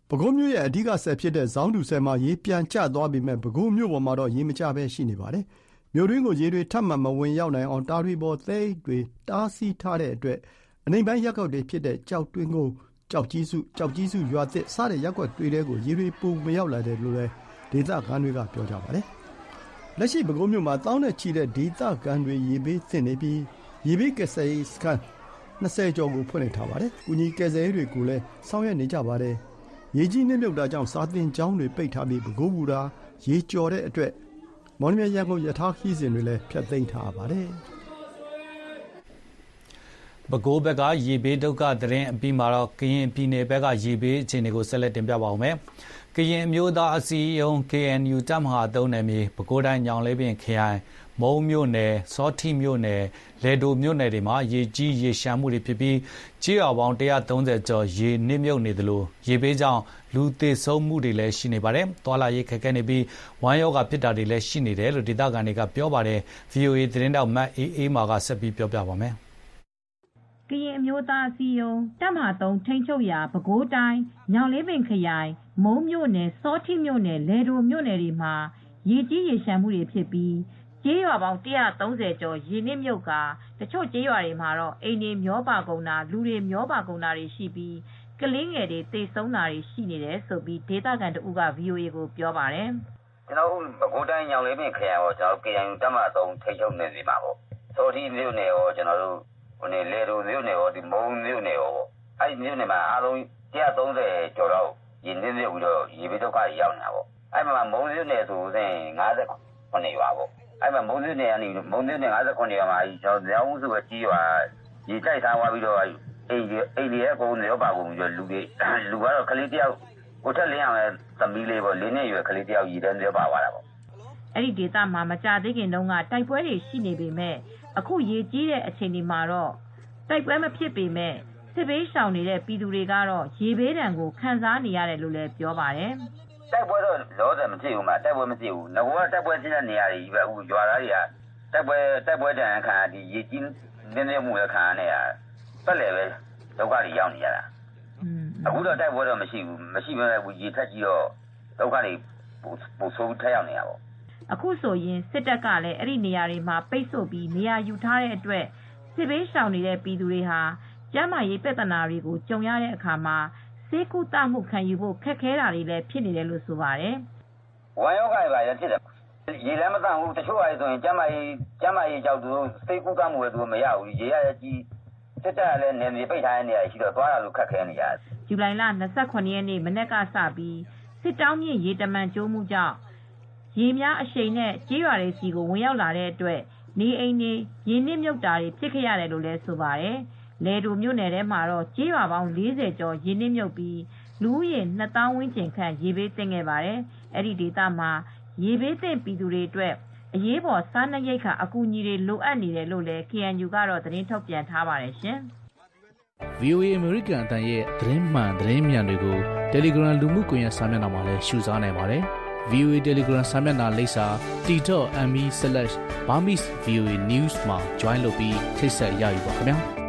ပဲခူးမြို့ရဲ့အဓိကဆည်ဖြစ်တဲ့ဇောင်းတူဆည်မှာရေပြန်ကျသွားပေမဲ့ပဲခူးမြို့ပေါ်မှာတော့ရေမကျဘဲရှိနေပါတယ်။မြို့တွင်းကိုရေတွေထပ်မံမဝင်ရောက်နိုင်အောင်တာတွေပေါ်သဲအိတ်တွေတားဆီးထားတဲ့အတွက်အနိမ့်ပိုင်းရပ်ကွက်တွေဖြစ်တဲ့ကြောက်တွင်းကုန်းကြောက်ကြီးစုကြောက်ကြီးစုရွာသစ်စတဲ့ရပ်ကွက်တွေတဲကိုရေတွေပုံမရောက်လာတယ်လို့လည်းဒေသခံတွေကပြောကြပါတယ်။လက်ရှိပဲခူးမြို့မှာတောင်းနဲ့ချီတဲ့ဒေသခံတွေရေဘေးသင့်နေပြီးရေဘေးကယ်ဆယ်ရေးစခန်းနှစ်ဆယ်ကျော်ကိုဖွင့်လှစ်ထားပါတယ်။ကူညီကယ်ဆယ်ရေးတွေကိုလည်းဆောင်ရွက်နေကြပါတယ်။ရေကြီးနှင်းမြုပ်တာကြောင့်စာသင်ကျောင်းတွေပိတ်ထားပြီးပဲခူးဘူတာရေကျော်တဲ့အတွက်မော်လမြိုင်ရန်ကုန်ရထားခီးစဉ်တွေလည်းဖျက်သိမ်းထားပါတယ်။ပဲခူးဘက်ကရေဘေးဒုက္ခသတင်းအပြီးမှာတော့ကရင်ပြည်နယ်ဘက်ကရေဘေးအခြေအနေကိုဆက်လက်တင်ပြပါဦးမယ်။ကရင်အမျိုးသားအစည်းအရုံး K N U တပ်မဟာသုံးနယ်မြေပဲခူးတိုင်းညောင်လေးပင်ခရိုင်မုံမြို့နယ်စောတိမြို့နယ်လယ်ဒိုမြို့နယ်တွေမှာရေကြီးရေရှမ်းမှုတွေဖြစ်ပြီးကြေးရွာပေါင်းone hundred thirtyကျော်ရေနစ်မြုပ်နေသလိုရေဘေးကြောင့်လူသေဆုံးမှုတွေလည်းရှိနေပါတယ်။သွာလာရေးခက်ခဲနေပြီးဝမ်းရောဂါဖြစ်တာတွေလည်းရှိနေတယ်လို့ဒေသခံတွေကပြောပါတယ်။ V O A သတင်းတောက်မတ်အေးအေးမာကဆက်ပြီးပြောပြပါမယ်။ကရင်အမျိုးသားအစည်းအရုံးတပ်မဟာသုံးထိန်းချုပ်ရာပဲခူးတိုင်းညောင်လေးပင်ခရိုင်မုံမြို့နယ်စောတိမြို့နယ်လယ်ဒိုမြို့နယ်တွေမှာရေကြီးရေရှမ်းမှုတွေဖြစ်ပြီးကျေးရွာပေါင်းone hundred thirtyကျော်ရေနစ်မြုပ်ကာတချို့ကျေးရွာတွေမှာတော့အိမ်တွေမျောပါကုန်တာလူတွေမျောပါကုန်တာတွေရှိပြီးကလေးငယ်တွေသေဆုံးတာတွေရှိနေတယ်ဆိုပြီးဒေသခံတဦးက V O A ကိုပြောပါတယ်။ကျွန်တော်ပဲခူးတိုင်းညောင်လေးပင်ခရိုင်ရောကျွန်တော် K N U တပ်မဟာသုံးထိန်းချုပ်နေစီမှာပေါ့။စောတိမြို့နယ်ရောကျွန်တော်တို့ဟိုနေလေတို့မြို့နယ်ရောဒီမုံမြို့နယ်ရောအဲ့ဒီမြို့နယ်မှာအားလုံးone hundred thirtyကျော်တော့ရေနစ်မြုပ်ပြီးတော့ရေဘေးဒုက္ခရောက်နေတာပေါ့။အဲ့မှာမုံမြို့နယ်ဆိုရင်fifty-eightရွာပေါ့။အဲ့မှာမုံမြို့နယ်ကနေမုံမြို့နယ်fifty-eightရွာမှာကျွန်တော်ညောင်စုပဲကြီးရွာရေတိုက်ထားသွားပြီးတော့အိမ်အိမ်ရဲ့ကုန်ရောပါကုန်ပြီးတော့လူတွေလူကတော့ကလေးတယောက်ကိုထက်လင်းအောင်လဲသမီးလေးပေါ့လေးနှစ်ရွယ်ကလေးတယောက်ရည်တဲ့ရောပါသွားတာပေါ့။အဲ့ဒီဒေသမှာမကြသေးခင်တုန်းကတိုက်ပွဲတွေရှိနေပေမဲ့အခုရေကြီးတဲ့အချိန်ဒီမှာတော့တိုက်ပွဲမဖြစ်ပေမဲ့စစ်ဘေးရှောင်နေတဲ့ပြည်သူတွေကတော့ရေဘေးဒဏ်ကိုခံစားနေရတယ်လို့လည်းပြောပါတယ်။တိုက်ပွဲတော့လောဆယ်မဖြစ်ဘူးမှာတိုက်ပွဲမဖြစ်ဘူး။ငါကတိုက်ပွဲဖြစ်တဲ့နေရာတွေကြီးပဲအခုရွာသားတွေကတိုက်ပွဲတိုက်ပွဲဒဏ်ခံဒီရေကြီးနေနေမှုလည်းခံရနေတာပတ်လေပဲဒုက္ခတွေရောက်နေရတာ။အခုတော့တိုက်ပွဲတော့မရှိဘူးမရှိဘဲနဲ့ရေထက်ကြီးတော့ဒုက္ခတွေပိုပိုဆိုးထက်ရောက်နေတာပေါ့။အခုဆိုရင်စစ်တပ်ကလည်းအဲ့ဒီနေရာတွေမှာပိတ်ဆို့ပြီးနေရာယူထားတဲ့အတွက်စစ်ဘေးရှောင်နေတဲ့ပြည်သူတွေဟာကျန်းမာရေးပြဿနာတွေကိုကြုံရတဲ့အခါမှာဆေးကုသမှုခံယူဖို့ခက်ခဲတာတွေလည်းဖြစ်နေတယ်လို့ဆိုပါတယ်။ဝမ်းရောဂါတွေပါရဖြစ်တယ်။ရေလည်းမတန်ဘူးတချို့အားဆိုရင်ကျန်းမာရေးကျန်းမာရေးကြောက်သူဆေးကုသမှုလည်းသူမရဘူး။ရေရကြီးစစ်တပ်ကလည်းနေမြေပိတ်ထားတဲ့နေရာရှိတော့သွားရလို့ခက်ခဲနေရတယ်။ဇူလိုင်လtwenty-sevenရက်နေ့မနက်ကစပြီးစစ်တောင်းမြင့်ရေတမန်ကျိုးမှုကြောင့်ရေများအရှိန်နဲ့ကြေးရွာတွေစီကိုဝင်ရောက်လာတဲ့အတွက်နေအိမ်တွေရေနစ်မြုပ်တာတွေဖြစ်ခဲ့ရတယ်လို့လည်းဆိုပါတယ်။လယ်ဒိုမြို့နယ်ထဲမှာတော့ကြေးရွာပေါင်းfortyကျော်ရေနစ်မြုပ်ပြီးလူဦးရေtwo thousandဝန်းကျင်ခန့်ရေဘေးသင့်ခဲ့ပါတယ်။အဲ့ဒီဒေသမှာရေဘေးသင့်ပြည်သူတွေအတွက်အရေးပေါ်စားနပ်ရိက္ခာအကူအညီတွေလိုအပ်နေတယ်လို့လည်း K N U ကတော့သတင်းထုတ်ပြန်ထားပါတယ်ရှင်။ V O A အမေရိကန်အသံရဲ့သတင်းမှန်သတင်းမြန်တွေကို Telegram လူမှုကွန်ရက်စာမျက်နှာမှာလည်းရှုစားနိုင်ပါတယ်။ V O A Telegram စာမျက်နှာလိပ်စာ t dot m e slash burmese v o a news မှာ join လုပ်ပြီးထိတ်ဆက်ရယူပါခင်ဗျာ။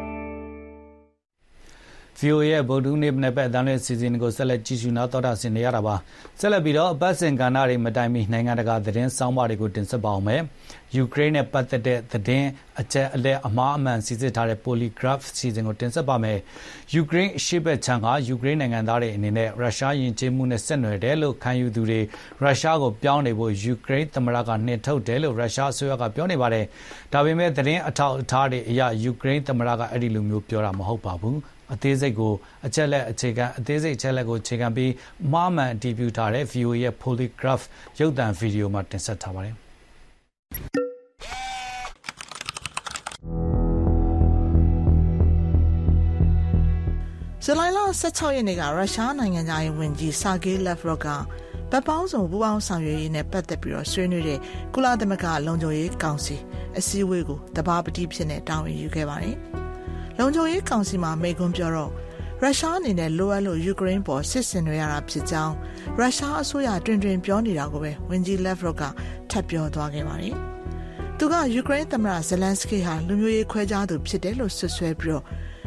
V O A ရဲ့ဗုဒ္ဓဟူးနေ့မနေ့အတန်းလွှင့်စီစဉ်ကိုဆက်လက်ကြည့်ရှုနာတော်တာဆင်နေရတာပါဆက်လက်ပြီးတော့အပတ်စဉ်ကဏ္ဍတွေမတိုင်မီနိုင်ငံတကာသတင်းစောင်းပါတွေကိုတင်ဆက်ပါအောင်မယ်ယူကရိန်းနဲ့ပတ်သက်တဲ့သတင်းအချက်အလက်အမှားအမှန်စီစစ်ထားတဲ့ Polygraph စီစဉ်ကိုတင်ဆက်ပါမယ်ယူကရိန်းအရှေ့ဘက်ခြမ်းကယူကရိန်းနိုင်ငံသားတွေအနေနဲ့ရုရှားယဉ်ကျေးမှုနဲ့ဆက်နွယ်တယ်လို့ခံယူသူတွေရုရှားကိုပြောင်းနေဖို့ယူကရိန်းသမ္မတကနှင်ထုတ်တယ်လို့ရုရှားအစိုးရကပြောနေပါတယ်ဒါပေမဲ့သတင်းအထောက်အထားတွေအရယူကရိန်းသမ္မတကအဲ့ဒီလိုမျိုးပြောတာမဟုတ်ပါဘူးအသေးစိတ်ကိုအချက်လက်အခြေခံအသေးစိတ်အချက်လက်ကိုအခြေခံပြီးမှားမှန်အတည်ပြုထားတဲ့ V O A ရဲ့ Polygraph ရုပ်သံဗီဒီယိုမှာတင်ဆက်ထားပါတယ်ဇူလိုင်လsixteenရက်နေ့ကရုရှားနိုင်ငံသားရေးဝန်ကြီးဆာဂေးလက်ဗရော့ကဗတ်ပေါင်းစုံပူးပေါင်းဆောင်ရွက်ရေးနဲ့ပတ်သက်ပြီးတော့ဆွေးနွေးတဲ့ကုလသမဂ္ဂလုံခြုံရေးကောင်စီအစည်းအဝေးကိုတဘာပတိဖြစ်နေတာဝန်ယူခဲ့ပါတယ်။လုံခြုံရေးကောင်စီမှာမိန့်ခွန်းပြောတော့ရုရှားအနေနဲ့လိုအပ်လို့ယူကရိန်းပေါ်စစ်ဆင်နွှဲရတာဖြစ်ကြောင်းရုရှားအစိုးရတွင်တွင်ပြောနေတာကိုပဲဝန်ကြီးလက်ဗရော့ကထပ်ပြောသွားခဲ့ပါတယ်။သူကယူကရိန်းသမ္မတဇလန်စကီဟာလူမျိုးရေးခွဲခြားသူဖြစ်တယ်လို့ဆွဆွဲပြီးတော့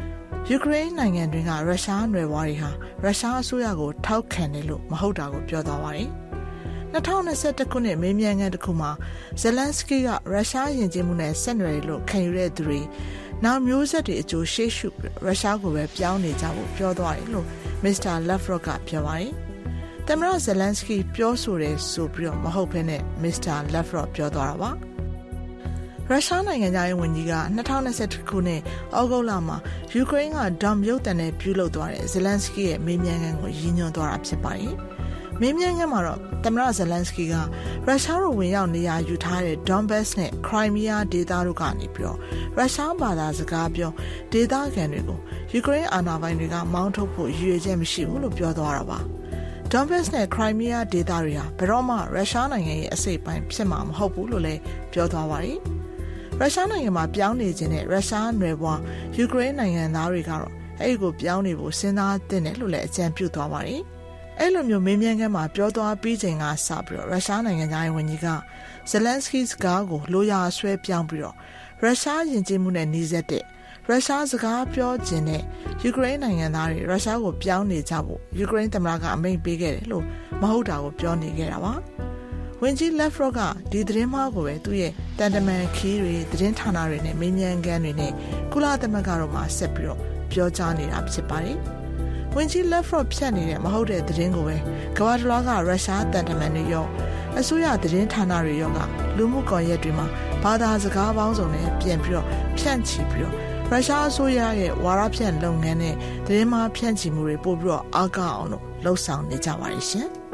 ယူကရိန်းနိုင်ငံတွင်ကရုရှားနွယ်ဘွားတွေဟာရုရှားအစိုးရကိုထောက်ခံတယ်လို့မဟုတ်တာကိုပြောသွားပါတယ်။၂၀၂၁ခုနှစ်မေးမြန်းခန်းတစ်ခုမှာဇယ်လန်စကီကရုရှားယဉ်ကျေးမှုနဲ့ဆက်နွယ်လို့ခံယူတဲ့သူတွေနောက်မျိုးဆက်တွေအကျိုးရှေ့ရှုရုရှားကိုပဲပြောင်းနေကြဖို့ပြောသွားတယ်လို့မစ္စတာလက်ဖရော့ကပြောပါတယ်။သမ္မတဇယ်လန်စကီပြောဆိုတယ်ဆိုပြီးတော့မဟုတ်ဘဲနဲ့မစ္စတာလက်ဖရော့ပြောသွားတာပါ။ရုရှားနိုင်ငံသားရေးဝန်ကြီးက၂၀၂၁ခုနှစ်ဩဂုတ်လမှာယူကရိန်းကဒေါမ်ရုပ်တံနဲ့ပြုလုပ်သွားတဲ့ဇယ်လန်စကီရဲ့မေးမြန်းခန်းကိုရည်ညွှန်းသွားတာဖြစ်ပါတယ်။မေးမြန်းခန်းမှာတော့သမ္မတဇယ်လန်စကီကရုရှားတို့ဝင်ရောက်နေရာယူထားတဲ့ Donbass နဲ့ Crimea ဒေသတို့ကနေပြီးတော့ရုရှားဘာသာစကားပြောဒေသခံတွေကိုယူကရိန်းအာဏာပိုင်တွေကမောင်းထုတ်ဖို့ရည်ရွယ်ချက်မရှိဘူးလို့ပြောသွားတာပါ။ Donbass နဲ့ Crimea ဒေသတွေဟာဘယ်တော့မှရုရှားနိုင်ငံရဲ့အစိတ်အပိုင်းဖြစ်မှာမဟုတ်ဘူးလို့လည်းပြောသွားပါတယ်။ရုရှားနိုင်ငံမှာပြောင်းနေခြင်းနဲ့ရုရှားနွယ်ဘွားယူကရိန်းနိုင်ငံသားတွေကတော့အဲ့ကိုပြောင်းနေဖို့စဉ်းစားသင့်တယ်လို့လည်းအကြံပြုသွားပါတယ်။အဲ့လိုမျိုးမေးမြန်းခန်းမှာပြောသွားပြီးချိန်ကစပြီးတော့ရုရှားနိုင်ငံသားရေးဝန်ကြီးကဇယ်လန်စကီစကားကိုလိုရာဆွဲပြောင်းပြီးတော့ရုရှားယဉ်ကျေးမှုနဲ့နှီးစပ်တဲ့ရုရှားစကားပြောခြင်းနဲ့ယူကရိန်းနိုင်ငံသားတွေရုရှားကိုပြောင်းနေကြဖို့ယူကရိန်းသမ္မတကအမိန့်ပေးခဲ့တယ်လို့မဟုတ်တာကိုပြောနေခဲ့တာပါ။ဝန်ကြီးလက်ဖရော့ကဒီသတင်းမှားကိုပဲသူ့ရဲ့တန်တမန်ခီးတွေသတင်းဌာနတွေနဲ့မေးမြန်းခန်းတွေနဲ့ကုလသမဂ္ဂတို့မှာဆက်ပြီးတော့ပြောကြားနေတာဖြစ်ပါတယ်။ဝန်ကြီးလက်ဖရော့ဖြတ်နေတဲ့မဟုတ်တဲ့သတင်းကိုပဲကမ္ဘာတလွှားကရုရှားတန်တမန်တွေရောအစိုးရသတင်းဌာနတွေရောကလူမှုကွန်ရက်တွေမှာဘာသာစကားပေါင်းစုံနဲ့ပြန်ပြီးတော့ဖြန့်ချီပြီးတော့ရုရှားအစိုးရရဲ့ဝါဒဖြန့်လုပ်ငန်းနဲ့သတင်းမှားဖြန့်ချီမှုတွေပို့ပြီးတော့အားကောင်းအောင်လို့လှုံ့ဆော်နေကြပါတယ်ရှင်။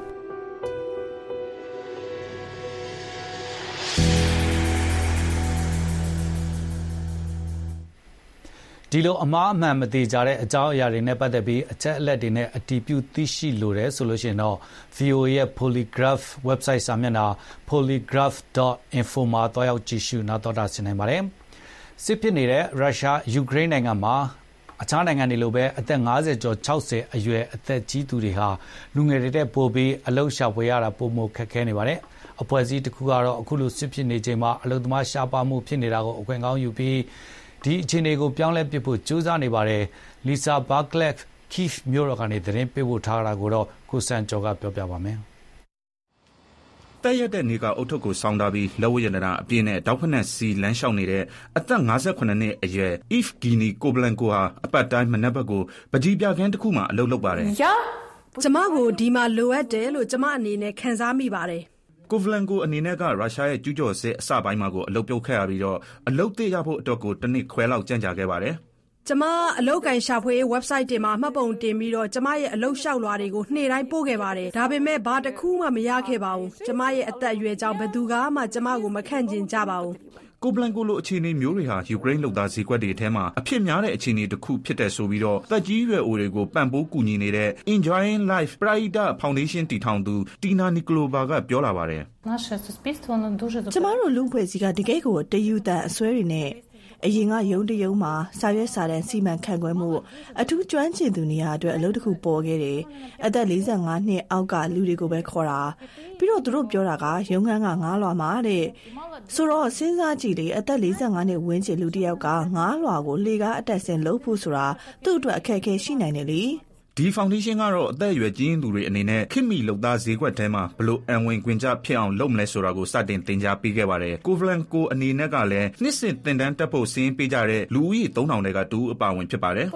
ဒီလိုအမှားအမှန်မသေးကြတဲ့အကြောင်းအရာတွေနဲ့ပတ်သက်ပြီးအချက်အလက်တွေနဲ့အတည်ပြုသိရှိလိုတယ်ဆိုလို့ရှိရင်တော့ ဗွီအိုအေ ရဲ့ Polygraph website စာမျက်နှာ polygraph dot info မှာတွားရောက်ကြည့်ရှုနားတော်တာဆင်နိုင်ပါတယ်။စစ်ဖြစ်နေတဲ့ရုရှားယူကရိန်းနိုင်ငံမှာအခြားနိုင်ငံတွေလိုပဲအသက်၅၀ကျော်၆၀အရွယ်အသက်ကြီးသူတွေဟာလူငယ်တွေတဲ့ပိုပြီးအလုပ်ရှာဖွေရတာပုံမခက်ခဲနေပါတယ်။အဖွဲ့အစည်းတစ်ခုကတော့အခုလိုစစ်ဖြစ်နေချိန်မှာအလုပ်သမားရှားပါမှုဖြစ်နေတာကိုအခွင့်ကောင်းယူပြီးဒီအခြေအနေကိုပြောင်းလဲပစ်ဖို့ကြိုးစားနေပါတယ်။ Lisa Barclay Kiev မြို့တော်ကနေသတင်းပေးပို့ထားတာကိုတော့ကိုစံကျော်ကပြောပြပါမယ်။တက်ရက်တဲ့နေကအုတ်ထုပ်ကိုစောင်းထားပြီးလက်ဝတ်ရတနာအပြည့်နဲ့တောက်ဖက်နဲ့စီလမ်းလျှောက်နေတဲ့အသက်၅၈နှစ်အရွယ် Evgeny Koblenko ဟာအပတ်တိုင်းမနက်ဘက်ကိုပကြီးပြခန်းတစ်ခုမှာအလုပ်လုပ်ပါတယ်။ကျမကိုဒီမှာလိုအပ်တယ်လို့ကျမအနေနဲ့ခံစားမိပါတယ်။ကိုဗလန်ကိုအနေနဲ့ကရုရှားရဲ့ကျူးကျော်စစ်အစပိုင်းမှာကိုအလုပ်ပြုတ်ခဲ့ရပြီးတော့အလုပ်သိရဖို့အတွက်ကိုတစ်နှစ်ခွဲလောက်ကြံ့ကြာခဲ့ပါတယ်။ကျမအလုပ်ကိုင်ရှာဖွေရေး website တွေမှာမှတ်ပုံတင်ပြီးတော့ကျမရဲ့အလုပ်လျှောက်လွှာတွေကိုနေ့တိုင်းပို့ခဲ့ပါတယ်။ဒါပေမဲ့ဘာတစ်ခုမှမရခဲ့ပါဘူး။ကျမရဲ့အသက်အရွယ်ကြောင့်ဘယ်သူမှကျမကိုမခန့်ကျင်ကြပါဘူး။ကိုဗလန်ကိုလိုအခြေအနေမျိုးတွေဟာယူကရိန်းလုပ်သားဈေးကွက်တွေထဲမှာအဖြစ်များတဲ့အခြေအနေတစ်ခုဖြစ်တဲ့ဆိုပြီးတော့တက်ကြီးရွယ်အိုတွေကိုပံ့ပိုးကူညီနေတဲ့ Enjoying Life ပရိဒတ် Foundation တည်ထောင်သူတီနာနီကလိုဗာကပြောလာပါတယ်ကျမတို့လူ့ဖွဲ့စည်းကတကယ့်ကိုတယူတန်အစွဲတွေနဲ့အရင်ကရုံးတရုံးမှာစာရွက်စာတမ်းစီမံခန့်ခွဲမှုအထူးကျွမ်းကျင်သူနေရာအတွက်အလုပ်တစ်ခုပေါ်ခဲ့တယ်။အသက်၄၅နှစ်အောက်ကလူတွေကိုပဲခေါ်တာပြီးတော့သူတို့ပြောတာကရုံးခန်းကငါးလွှာမှာတဲ့ဆိုတော့စဉ်းစားကြည့်လေအသက်၄၅နှစ်ဝန်းကျင်လူတစ်ယောက်ကငါးလွှာကိုလေကားအတက်ဆင်လုပ်ဖို့ဆိုတာသူ့အတွက်အခက်အခဲရှိနိုင်တယ်လေ။ဒီ foundation ကတော့အသက်အရွယ်ကြီးရင်းသူတွေအနေနဲ့ခင်မီလုပ်သားဈေးကွက်ထဲမှာဘလို့အံဝင်ခွင်ကြဖြစ်အောင်လုပ်မလဲဆိုတာကိုစတင်သင်ကြားပေးခဲ့ပါတယ်။ကိုဗလန်ကိုအနေနဲ့ကလည်းနှစ်စဉ်သင်တန်းတက်ဖို့စင်းပေးကြတဲ့လူဦးရေသုံးထောင်တဲကတူအပါဝင်ဖြစ်ပါတယ်။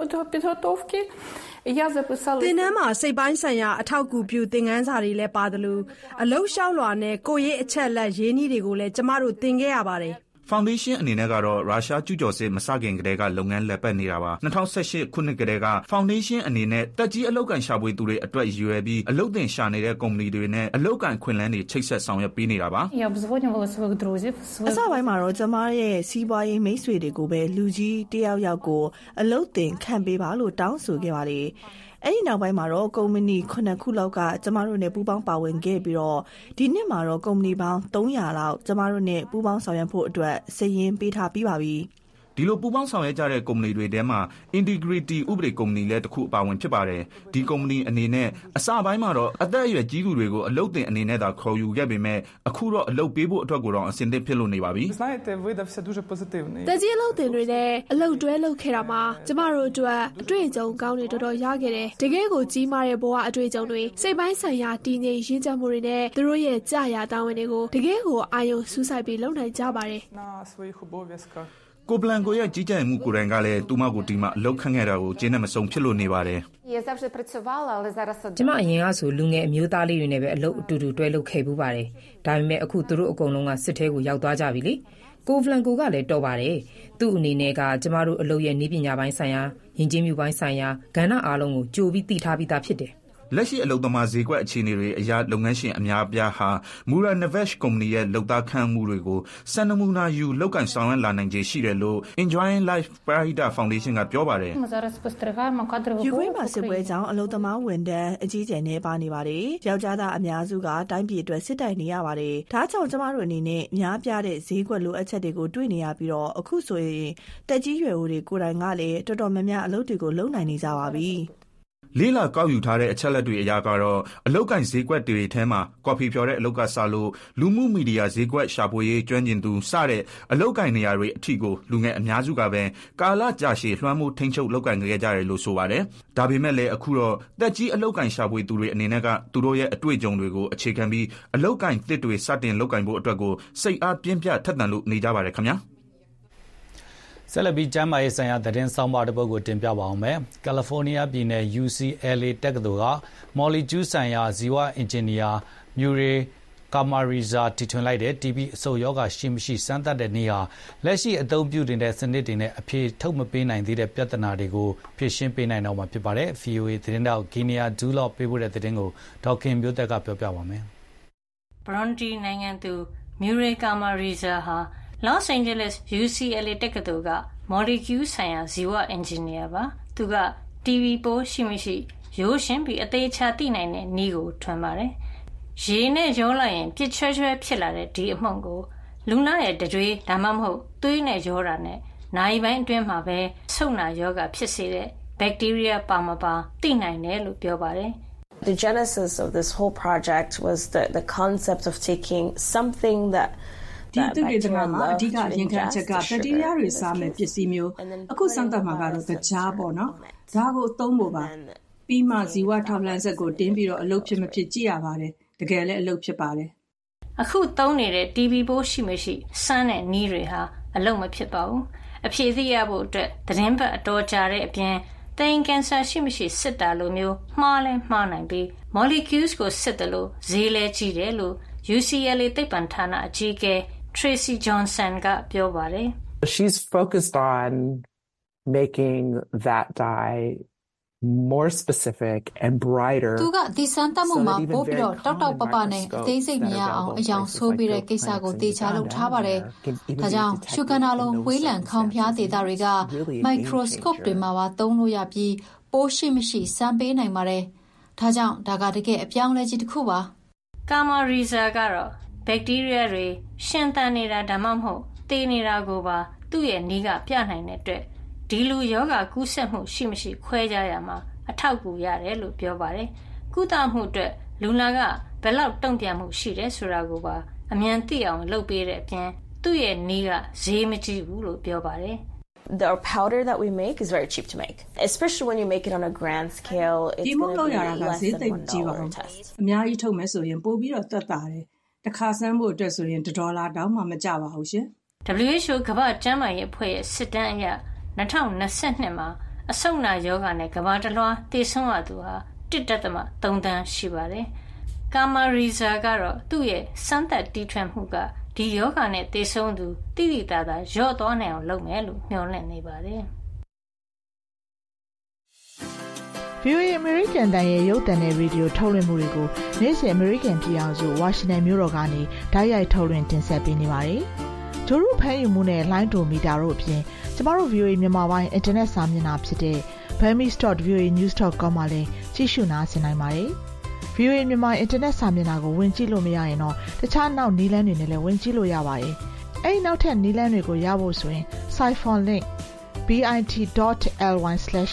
သင်တန်းမှာစိတ်ပိုင်းဆိုင်ရာအထောက်အကူပြုသင်ခန်းစာတွေလည်းပါတယ်လို့အလုပ်လျှောက်လွှာနဲ့ကိုရေးအချက်အလက်ရေးနည်းတွေကိုလည်းကျမတို့သင်ခဲ့ရပါတယ်။ Foundation အနေနဲ့ကတော့ရုရှားကျူးကျော်စစ်မစခင်ကတည်းကလုပ်ငန်းလည်ပတ်နေတာပါ၂၀၁၈ခုနှစ်ကတည်းက Foundation အနေနဲ့တက်ကြီးအလုပ်ကန်ရှာဖွေသူတွေအတွက်ရည်ရွယ်ပြီးအလုပ်သင်ရှာနေတဲ့ကုမ္ပဏီတွေနဲ့အလုပ်ကန်ခွင့်လန်းတွေချိတ်ဆက်ဆောင်ရွက်ပေးနေတာပါအစပိုင်းမှာတော့ကျမရဲ့စီးပွားရေးမိတ်ဆွေတွေကိုပဲလူကြီးတယောက်ယောက်ကိုအလုပ်သင်ခံပေးပါလို့တောင်းဆိုခဲ့ပါတယ်အဲ့ဒီနောက်ပိုင်းမှာတော့ကုမ္ပဏီခုနှစ်ခုလောက်ကကျမတို့နဲ့ပူးပေါင်းပါဝင်ခဲ့ပြီးတော့ဒီနှစ်မှာတော့ကုမ္ပဏီပေါင်းသုံးရာလောက်ကျမတို့နဲ့ပူးပေါင်းဆောင်ရွက်ဖို့အတွက်စာရင်းပေးထားပြီးပါပြီဒီဒီလိုပူးပေါင်းဆောင်ရွက်ကြတဲ့ကုမ္ပဏီတွေထဲမှာ Integrity ဥပဒေကုမ္ပဏီလည်းတစ်ခုအပါအဝင်ဖြစ်ပါတယ်ဒီကုမ္ပဏီအနေနဲ့အစပိုင်းမှာတော့အသက်အရွယ်ကြီးသူတွေကိုအလုပ်တင်အနေနဲ့သာခေါ်ယူခဲ့ပေမဲ့အခုတော့အလုပ်ပေးဖို့အတွက်ကိုတော့အဆင်သင့်ဖြစ်လို့နေပါပြီတကြီးအလုပ်တင်တွေနဲ့အလုပ်တွဲလုပ်ခဲ့တာမှာကျမတို့အတွက်အတွေ့အကြုံကောင်းတွေတော်တော်ရခဲ့တယ်တကယ်ကိုကြီးမားတဲ့ဘဝအတွေ့အကြုံတွေစိတ်ပိုင်းဆိုင်ရာတည်ငြိမ်ရင့်ကျက်မှုတွေနဲ့သူတို့ရဲ့ကြာရတာဝန်တွေကိုတကယ်ကိုအာရုံစူးစိုက်ပြီးလုပ်နိုင်ကြပါတယ်ကိုပလန်ကိုရဲ့ကြီးကြပ်မှုကိုယ်တိုင်ကလည်းသူမကိုဒီမှာအလုပ်ခန့်ခဲ့တာကိုကျင်းနဲ့မစုံဖြစ်လို့နေပါတယ်ကျမအရင်ကဆိုလူငယ်အမျိုးသားလေးတွေနဲ့ပဲအလုပ်အတူတူတွဲလုပ်ခဲ့ပူပါတယ်ဒါပေမဲ့အခုသူတို့အကုန်လုံးကစစ်ထဲကိုရောက်သွားကြပြီလေကိုဖလန်ကိုကလည်းတော်ပါတယ်သူ့အနေနဲ့ကကျမတို့အလုပ်ရဲ့နည်းပညာပိုင်းဆိုင်ရာယဉ်ကျေးမှုပိုင်းဆိုင်ရာကဏ္ဍအားလုံးကိုကြိုပြီးသိထားပြီးသားဖြစ်တယ်လက်ရှိအလုပ်သမားဈေးကွက်အခြေအနေတွေအရာလုပ်ငန်းရှင်အများအပြားဟာ Muranovac ကုမ္ပဏီရဲ့လုပ်သားခန့်မှုတွေကိုစံနမူနာယူလောက်ကင်ဆောင်ရွက်လာနိုင်ခြေရှိတယ်လို့ Enjoying Life Pride Foundation ကပြောပါတယ်ယူကရိန်းမှာစစ်ပွဲကြောင့်အလုပ်သမားဝန်ထမ်းအကြီးအကျယ်နေပါနေပါတယ်။ယောက်ျားသားအများစုကတိုင်းပြည်အတွက်စစ်တိုက်နေရပါတယ်။ဒါကြောင့်ကျမတို့အနေနဲ့များပြားတဲ့ဈေးကွက်လိုအပ်ချက်တွေကိုတွေ့နေရပြီးတော့အခုဆိုရင်တက်ကြီးရွယ်အိုတွေကိုယ်တိုင်ကလည်းတော်တော်များများအလုပ်တွေကိုလုပ်နိုင်နေကြပါပြီ။လေးလာကောက်ယူထားတဲ့အချက်လက်တွေအရာကတော့အလောက်ကင်ဈေးကွက်တွေထဲမှာကော်ဖီဖြော်တဲ့အလောက်ကစားလို့လူမှုမီဒီယာဈေးကွက်ရှာဖွေရေးကျွမ်းကျင်သူစတဲ့အလောက်ကင်နေရာတွေအထီကိုလူငယ်အများစုကပဲကာလကြာရှည်လွှမ်းမိုးထိန်းချုပ်လောက်ကင်ခဲ့ကြတယ်လို့ဆိုပါတယ်။ဒါပေမဲ့လည်းအခုတော့တက်ကြီးအလောက်ကင်ရှာဖွေသူတွေအနေနဲ့ကသူတို့ရဲ့အတွေ့အကြုံတွေကိုအခြေခံပြီးအလောက်ကင်သစ်တွေစတင်လောက်ကင်ဖို့အတွက်ကိုစိတ်အားပြင်းပြထက်သန်လို့နေကြပါတယ်ခင်ဗျာ။ဆက်လက်ပြီးကျမ်းမာရေးဆိုင်ရာသတင်းဆောင်ပါတစ်ပုဒ်ကိုတင်ပြပါအောင်မယ်။ကယ်လီဖိုးနီးယားပြည်နယ် ယူ စီ အယ် အေ တက္ကသိုလ်ကမော်လီကျူးဆိုင်ရာဇီဝအင်ဂျင်နီယာမြူရီကာမာရီဇာတီထွင်လိုက်တဲ့ တီ ဘီ အဆုတ်ရောဂါရှိမရှိစမ်းသပ်တဲ့နေ့ဟာလက်ရှိအသုံးပြုနေတဲ့စနစ်တွေနဲ့အဖြေထုတ်မပေးနိုင်သေးတဲ့ပြဿနာတွေကိုဖြေရှင်းပေးနိုင်တော့မှာဖြစ်ပါတယ်။ ဗွီအိုအေသတင်းတောက်ဂီနီယာဒူးလော့ပေးပို့တဲ့သတင်းကိုဒေါက်ခင်မျိုးသက်ကပြောပြပါမယ်။ ဘရွန်တီနိုင်ငံသူမြူရီကာမာရီဇာဟာလော့စ်အိန်ဂျလိစ် ယူ စီ အယ် အေ တက္ကသိုလ်ကမော်လီကျူးဆိုင်ရာဇီဝအင်ဂျင်နီယာပါသူက တီ ဘီ ပိုးရှိမရှိရိုးရှင်းပြီးအသေးချာသိနိုင်တဲ့နည်းကိုထွန်းပါတယ်ရေနဲ့ရောလိုက်ရင်ပြစ်ချွဲချွဲဖြစ်လာတဲ့ဒီအမှုန့်ကိုလူနာရဲ့တတွေးဒါမှမဟုတ်သွေးနဲ့ရောတာနဲ့နိုင်ပိုင်းအတွင်းမှာပဲဆုတ်နာယောဂဖြစ်စေတဲ့ဘက်တီးရီးယားပါမပါသိနိုင်တယ်လို့ပြောပါတယ် The genesis of this whole project was the the concept of taking something that ဒီသူတွေတမမှာအဓိကအရင်ခံချက်ကဘက်တီးရီးယားတွေစားမဲ့ပစ္စည်းမျိုးအခုစမ်းသပ်မှာကတော့တကြားပေါ့နော်ဒါကိုအသုံးဖို့ပါပြီးမှဇီဝထောက်လှမ်းဆက်ကိုတင်းပြီးတော့အလုပ်ဖြစ်မဖြစ်ကြည့်ရပါတယ်တကယ်လည်းအလုပ်ဖြစ်ပါတယ်အခုသုံးနေတဲ့ တီ ဘီ ပိုးရှိမရှိစမ်းတဲ့နည်းတွေဟာအလုပ်မဖြစ်ပါဘူးအဖြေသိရဖို့အတွက်သတင်းပတ်အတော်ကြာတဲ့အပြင်သင်ကင်ဆာရှိမရှိစစ်တာလိုမျိုးမှားလဲမှားနိုင်ပြီး molecules ကိုစစ်တယ်လို့ဈေးလဲကြည့်တယ်လို့ ယူ စီ အယ် အေ သိပ္ပံဌာနအကြီးအကဲTracy Johnson ကပြောပါတယ် She's focused on making that dye more specific and brighter သူကဒီစမ်းသပ်မှုမှာပို့ပြီးတော့တောက်တောက်ပပနဲ့အသေးစိတ်မြင်အောင်အယောင်ဆိုးပြီးတဲ့ကိစ္စကိုတေချာလုပ်ထားပါတယ်။ဒါကြောင့်ရှုကနာလုံးဝေးလံခေါင်ဖျားဒေတာတွေက microscope တွေမှာပါသုံးလို့ရပြီးပိုးရှိမရှိစမ်းပေးနိုင်ပါတယ်။ဒါကြောင့်ဒါကတကယ်အပြောင်းလဲကြီးတစ်ခုပါ။ကာမာရီဇာကတော့ဘက်တီးရီးယားတွေရှင်သန်နေတာဒါမှမဟုတ်သေနေတာကိုပါသူ့ရဲ့နည်းကပြနိုင်တဲ့အတွက်ဒီလူယောဂကူးစက်မှုရှိမရှိခွဲကြရမှာအထောက်အကူရတယ်လို့ပြောပါတယ်။ကုသမှုအတွက်လူနာကဘယ်လောက်တုံ့ပြန်မှုရှိတယ်ဆိုတာကိုပါအမြန်သိအောင်လုပ်ပေးတဲ့အပြင်သူ့ရဲ့နည်းကဈေးမကြီးဘူးလို့ပြောပါတယ်။ The powder that we make is very cheap to make, especially when you make it on a grand scale. It's going to be less than one dollar a test. အများကြီးထုတ်မယ်ဆိုရင်ပိုပြီးတော့သက်သာတယ်။တစ်ခါစမ်းဖို့အတွက်ဆိုရင်one dollarတောင်မှမကျပါဘူးရှင်။ W H O ကမ္ဘာ့ကျန်းမာရေးအဖွဲ့ရဲ့စစ်တမ်းအရtwenty twenty-twoမှာအဆုတ်နာယောဂနဲ့ကမ္ဘာတစ်လွှားသေဆုံးရသူဟာone point threeသန်းရှိပါတယ်။ကာမာရီဇာကတော့သူ့ရဲ့စမ်းသပ်တီထွင်မှုကဒီယောဂနဲ့သေဆုံးသူတိတိတသာလျော့သွားနိုင်အောင်လုပ်မယ်လို့မျှော်လင့်နေပါတယ်။ဗွီအိုအေ American တန်ရဲ့ရုပ်သံနဲ့ရေဒီယိုထုတ်လွှင့်မှုတွေကိုနေ့စဉ် American ပြည်အောင်စုဝါရှင်တန်မြို့တော်ကနေတိုက်ရိုက်ထုတ်လွှင့်တင်ဆက်ပေးနေပါတယ်။ဂျိုရုဖမ်းယူမှုနဲ့လိုင်းဒိုမီတာတို့အပြင်ကျမတို့ ဗွီအိုအေ မြန်မာပိုင်းအင်တာနက်စာမျက်နှာဖြစ်တဲ့ burmese dot v o a news dot com မှာလည်းကြည့်ရှုနားဆင်နိုင်ပါတယ်။ ဗွီအိုအေ မြန်မာအင်တာနက်စာမျက်နှာကိုဝင်ကြည့်လို့မရရင်တော့တခြားနောက်နည်းလမ်းတွေနဲ့လည်းဝင်ကြည့်လို့ရပါတယ်။အဲဒီနောက်ထပ်နည်းလမ်းတွေကိုရဖို့ဆိုရင် siphon link bit.ly slash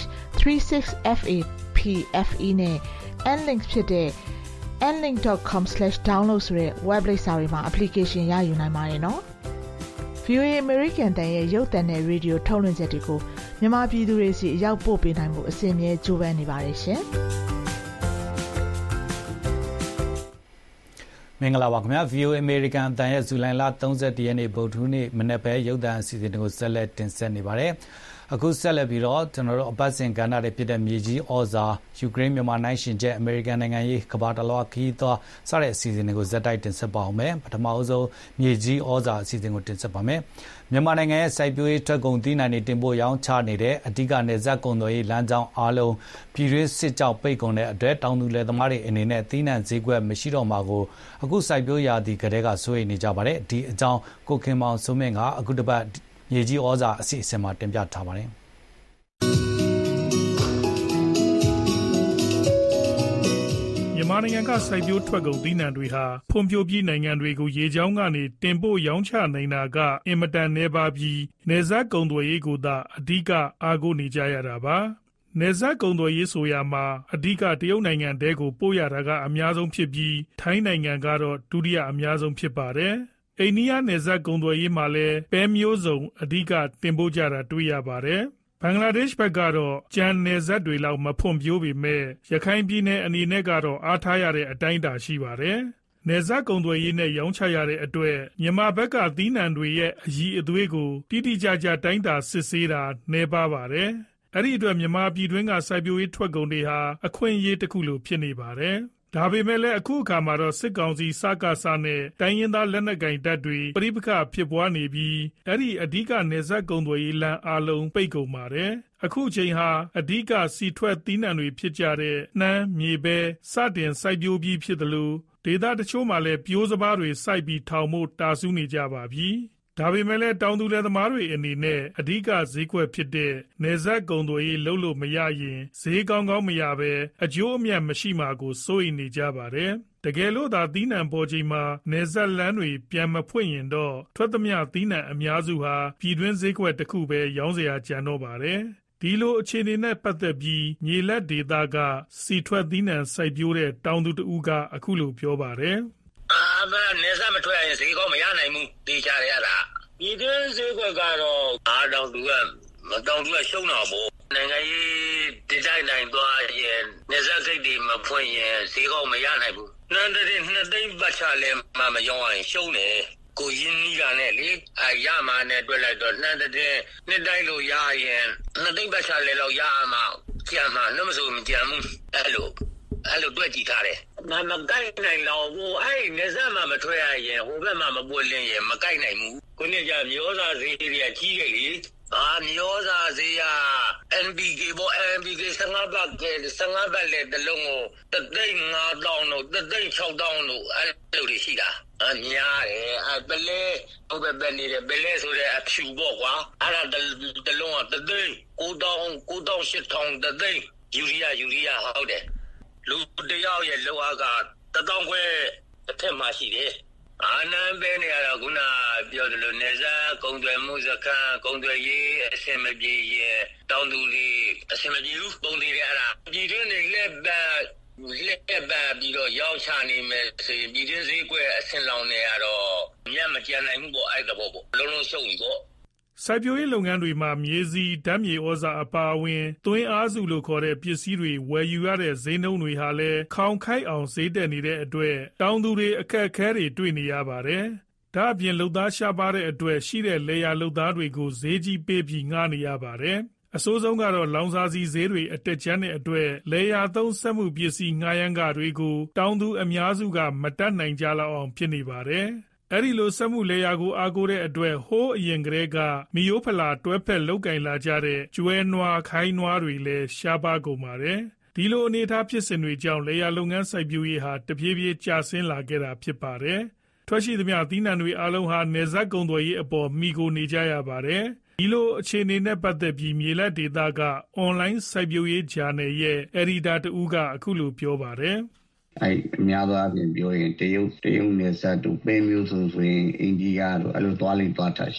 36fapfe နဲ့ nlink ဖြစ်တဲ့ nlink dot com slash download ဆိုတဲ့ web လိပ်စာတွေမှာ application ရယူနိုင်ပါတယ်နော်။ ဗီအိုအေ American တန်ရဲ့ရုပ်သံနဲ့ရေဒီယိုထုတ်လွှင့်ချက်တွေကိုမြန်မာပြည်သူတွေစီအရောက်ပို့ပေးနိုင်မှုအစီအမြဲကြိုးပမ်းနေပါတယ်ရှင်။မင်္ဂလာပါခင်ဗျာ ဗီအိုအေ American တန်ရဲ့ဇူလိုင်လ၃၁ရက်နေ့ဗုဒ္ဓဟူးနေ့မနက်ပဲရုပ်သံအစီအစဉ်တွေကိုဆက်လက်တင်ဆက်နေပါတယ်။အခုဆက်လက်ပြီးတော့ကျွန်တော်တို့အပတ်စဉ်ကဏ္ဍတွေဖြစ်တဲ့မြေကြီးဩဇာယူကရိန်းမြန်မာနိုင်ရှင်ချက်အမေရိကန်နိုင်ငံရေးကမ္ဘာတလွှားခီးသွားစတဲ့အစီအစဉ်တွေကိုဇက်တိုက်တင်ဆက်ပါအောင်မယ်ပထမဆုံးမြေကြီးဩဇာအစီအစဉ်ကိုတင်ဆက်ပါမယ်မြန်မာနိုင်ငံရဲ့စိုက်ပျိုးရေးထွက်ကုန်သီးနှံတွေတင်ပို့ရောင်းချနေတဲ့အဓိကနေဇက်ကုန်သွယ်ရေးလမ်းကြောင်းအားလုံးပြည်တွင်းစစ်ကြောင့်ပိတ်ကုန်တဲ့အတွက်တောင်သူလယ်သမားတွေအနေနဲ့သီးနှံဈေးကွက်မရှိတော့မှာကိုအခုစိုက်ပျိုးရာသီကတည်းကစိုးရိမ်နေကြပါတယ်ဒီအကြောင်းကိုခင်မောင်စိုးမင်းကအခုတစ်ပတ်မြေကြီးဩဇာအစီအစဉ်မှာတင်ပြထားပါတယ်မြန်မာနိုင်ငံကစိုက်ပျိုးထွက်ကုန်သီးနှံတွေဟာဖွံ့ဖြိုးပြီးနိုင်ငံတွေကိုရေကြောင်းကနေတင်ပို့ရောင်းချနိုင်တာကအင်မတန်နည်းပါးပြီးနယ်စပ်ကုန်သွယ်ရေးကိုသာအဓိကအားကိုးနေကြရတာပါနယ်စပ်ကုန်သွယ်ရေးဆိုရမှာအဓိကတရုတ်နိုင်ငံတဲကိုပို့ရတာကအများဆုံးဖြစ်ပြီးထိုင်းနိုင်ငံကတော့ဒုတိယအများဆုံးဖြစ်ပါတယ်အိန္ဒိယနယ်စပ်ကုန်သွယ်ရေးမှာလည်းပဲမျိုးစုံအဓိကတင်ပို့ကြတာတွေ့ရပါတယ်ဘင်္ဂလားဒေ့ရှ်ဘက်ကတော့ကြံနယ်စပ်တွေလောက်မဖွံ့ဖြိုးပေမဲ့ရခိုင်ပြည်နယ်အနေနဲ့ကတော့အားထားရတဲ့အတိုင်းအတာရှိပါတယ်။နယ်စပ်ကုန်သွယ်ရေးနဲ့ရောင်းချရတဲ့အတွက်မြန်မာဘက်ကသီးနှံတွေရဲ့အရည်အသွေးကိုတိတိကျကျတိုင်းတာစစ်ဆေးတာနည်းပါးပါတယ်။အဲ့ဒီအတွက်မြန်မာပြည်တွင်းကစိုက်ပျိုးရေးထွက်ကုန်တွေဟာအခွင့်အရေးတစ်ခုလိုဖြစ်နေပါတယ်။ဒါပေမဲ့လည်းအခုအခါမှာတော့စစ်ကောင်စီစကားစားနဲ့တိုင်းရင်းသားလက်နက်ကင်တပ်တွေပြိပခဖြစ်ပွားနေပြီးအဲ့ဒီအဓိကနယ်စပ်ကုန်သွယ်ရေးလမ်းအလုံးပိတ်ကုန်ပါတယ်အခုချိန်ဟာအဓိကစီထွက်သီးနှံတွေဖြစ်ကြတဲ့နှမ်းမြေပဲစတင်စိုက်ပျိုးပြီးဖြစ်တယ်လို့ဒေသတချို့မှာလည်းပြိုးစပားတွေစိုက်ပြီးထောင်ဖို့တာဆူးနေကြပါပြီဒါပေမဲ့လည်းတောင်သူလယ်သမားတွေအနေနဲ့အဓိကဈေးကွက်ဖြစ်တဲ့နယ်စပ်ကုန်သွယ်ရေးလုပ်လို့မရရင်ဈေးကောင်းကောင်းမရပဲအကျိုးအမြတ်မရှိမှာကိုစိုးရိမ်နေကြပါတယ်။တကယ်လို့သာသီးနှံပေါ်ချိန်မှာနယ်စပ်လမ်းတွေပြန်မဖွင့်ရင်တော့ထွက်သမျှသီးနှံအများစုဟာပြည်တွင်းဈေးကွက်တစ်ခုပဲရောင်းစရာကျန်တော့ပါတယ်။ဒီလိုအခြေအနေနဲ့ပတ်သက်ပြီးမြေလက်ဒေသကစီထွက်သီးနှံစိုက်ပျိုးတဲ့တောင်သူတဦးကအခုလိုပြောပါတယ်။အာမနေစားမထွက်ရင်ဈေးကောင်းမရနိုင်ဘူးတေးချရတာဒီတွင်းဈေးကွက်ကတော့အားတောင်သူကမတောင်သူကရှုံးတာပေါ့နိုင်ငံရေးဒီဇိုင်းနိုင်သွားရင်နေစားစိတ်တွေမဖွင့်ရင်ဈေးကောင်းမရနိုင်ဘူးနန်းတဲ့နှစ်သိန်းပတ်ချလဲမမရောင်းရင်ရှုံးတယ်ကိုရင်းနှီးတာနဲ့လေအရမှနဲ့တွေ့လိုက်တော့နှမ်းတဲ့နှစ်တိုင်းလို့ရရင်နှစ်သိန်းပတ်ချလဲတော့ရမှာကြံမှာလို့မဆိုမကြံဘူးအဲ့လိုအဲ့လိုတွေ့ကြည့်ထားတယ်မမကိုက်နိုင်တော့ဘူးအဲ့နေစားမှမထွက်ရရင်ဟိုဘက်မှမပွင့်လင်းရင်မကိုက်နိုင်ဘူးခုနှစ်ကျမျိုးစားဈေးတွေကကြီးခဲ့လေအာမျိုးစားဈေးက N P K ပေါ့ N P K 15ဘတ်က15ဘတ်လေတလုံးကိုတသိန်းငါးတောင်းလို့တသိန်းခြောက်တောင်းလို့အဲ့လိုတွေရှိတာအများတယ်အပလဲဟိုဘက်ပဲနေတယ်ပလဲဆိုတဲ့အဖြူပေါ့ကွာအဲ့ဒါတလုံးကတသိန်းကိုတောင်းကိုတောင်းရှစ်ထောင်တသိန်းယူရီးယားယူရီးယားဟုတ်တယ်လူတယောက်ရဲ့လောကတတောင်းခွဲတစ်ထက်မှရှိတယ်အာနန်ပဲနေရတော့ခုနပြောတယ်လို့နေစားကုံသွယ်မှုစခန်းကုံသွယ်ရေးအဆင်မပြေရင်တောင်းသူတွေအဆင်မပြေဘူးပုံသေးတယ်အဲ့ဒါပြည်တွင်းနေလက်ပတ်လက်ပတ်ပြီးတော့ရောက်ချနေမယ်ဆိုရင်ပြည်တွင်းဈေးကွက်အဆင်လောင်နေရတော့မြတ်မကြံနိုင်ဘူးပေါ့အဲ့ဒါပေါ့လုံးလုံးရှုံပြီပေါ့စိုက်ပျိုးရေးလုပ်ငန်းတွေမှာမြေစီဓာတ်မြေဩဇာအပါအဝင်သွင်းအားစုလို့ခေါ်တဲ့ပစ္စည်းတွေဝယ်ယူရတဲ့ဈေးနှုန်းတွေဟာလည်းခေါင်ခိုက်အောင်ဈေးတက်နေတဲ့အတွက်တောင်သူတွေအခက်အခဲတွေတွေ့နေရပါတယ်။ဒါအပြင်လုပ်သားရှားပါတဲ့အတွက်ရှိတဲ့လေယာလုပ်သားတွေကိုဈေးကြီးပေးပြီးငှားနေရပါတယ်။အဆိုးဆုံးကတော့လောင်စာဆီဈေးတွေအတက်ကျတဲ့အတွက်လေယာသုံးစက်မှုပစ္စည်းငှားရမ်းခတွေကိုတောင်သူအများစုကမတတ်နိုင်ကြလောက်အောင်ဖြစ်နေပါတယ်။အဲ့ဒီလိုစက်မှုလေယာကိုအားကိုးတဲ့အတွက်ဟိုးအရင်ကတည်းကမီယိုဖလာတွဲဖက်လောက်ကင်လာကြတဲ့ကျွဲနွားခိုင်းနွားတွေလည်းရှားပါကုန်ပါတယ်ဒီလိုအနေအထားဖြစ်စဉ်တွေကြောင့်လေယာလုပ်ငန်းစိုက်ပျိုးရေးဟာတပြေးပြေးကျဆင်းလာခဲ့တာဖြစ်ပါတယ်ထွက်ရှိသမျှသီးနှံတွေအလုံးဟာနေဇက်ကုန်သွယ်ရေးအပေါ်မိကိုနေကြရပါတယ်ဒီလိုအခြေအနေနဲ့ပတ်သက်ပြီးမြေလက်ဒေတာကအွန်လိုင်းစိုက်ပျိုးရေးဂျာနယ်ရဲ့အက်ဒီတာတူကအခုလိုပြောပါတယ်အဲ့အများသောအားဖြင့်ပြောရင်တရုတ်တရုတ်နယ်စပ်တို့ပဲမျိုးဆိုဆိုရင်အိန္ဒိယတို့အဲ့လိုသွားလိမ့်သွားတာရှိဟ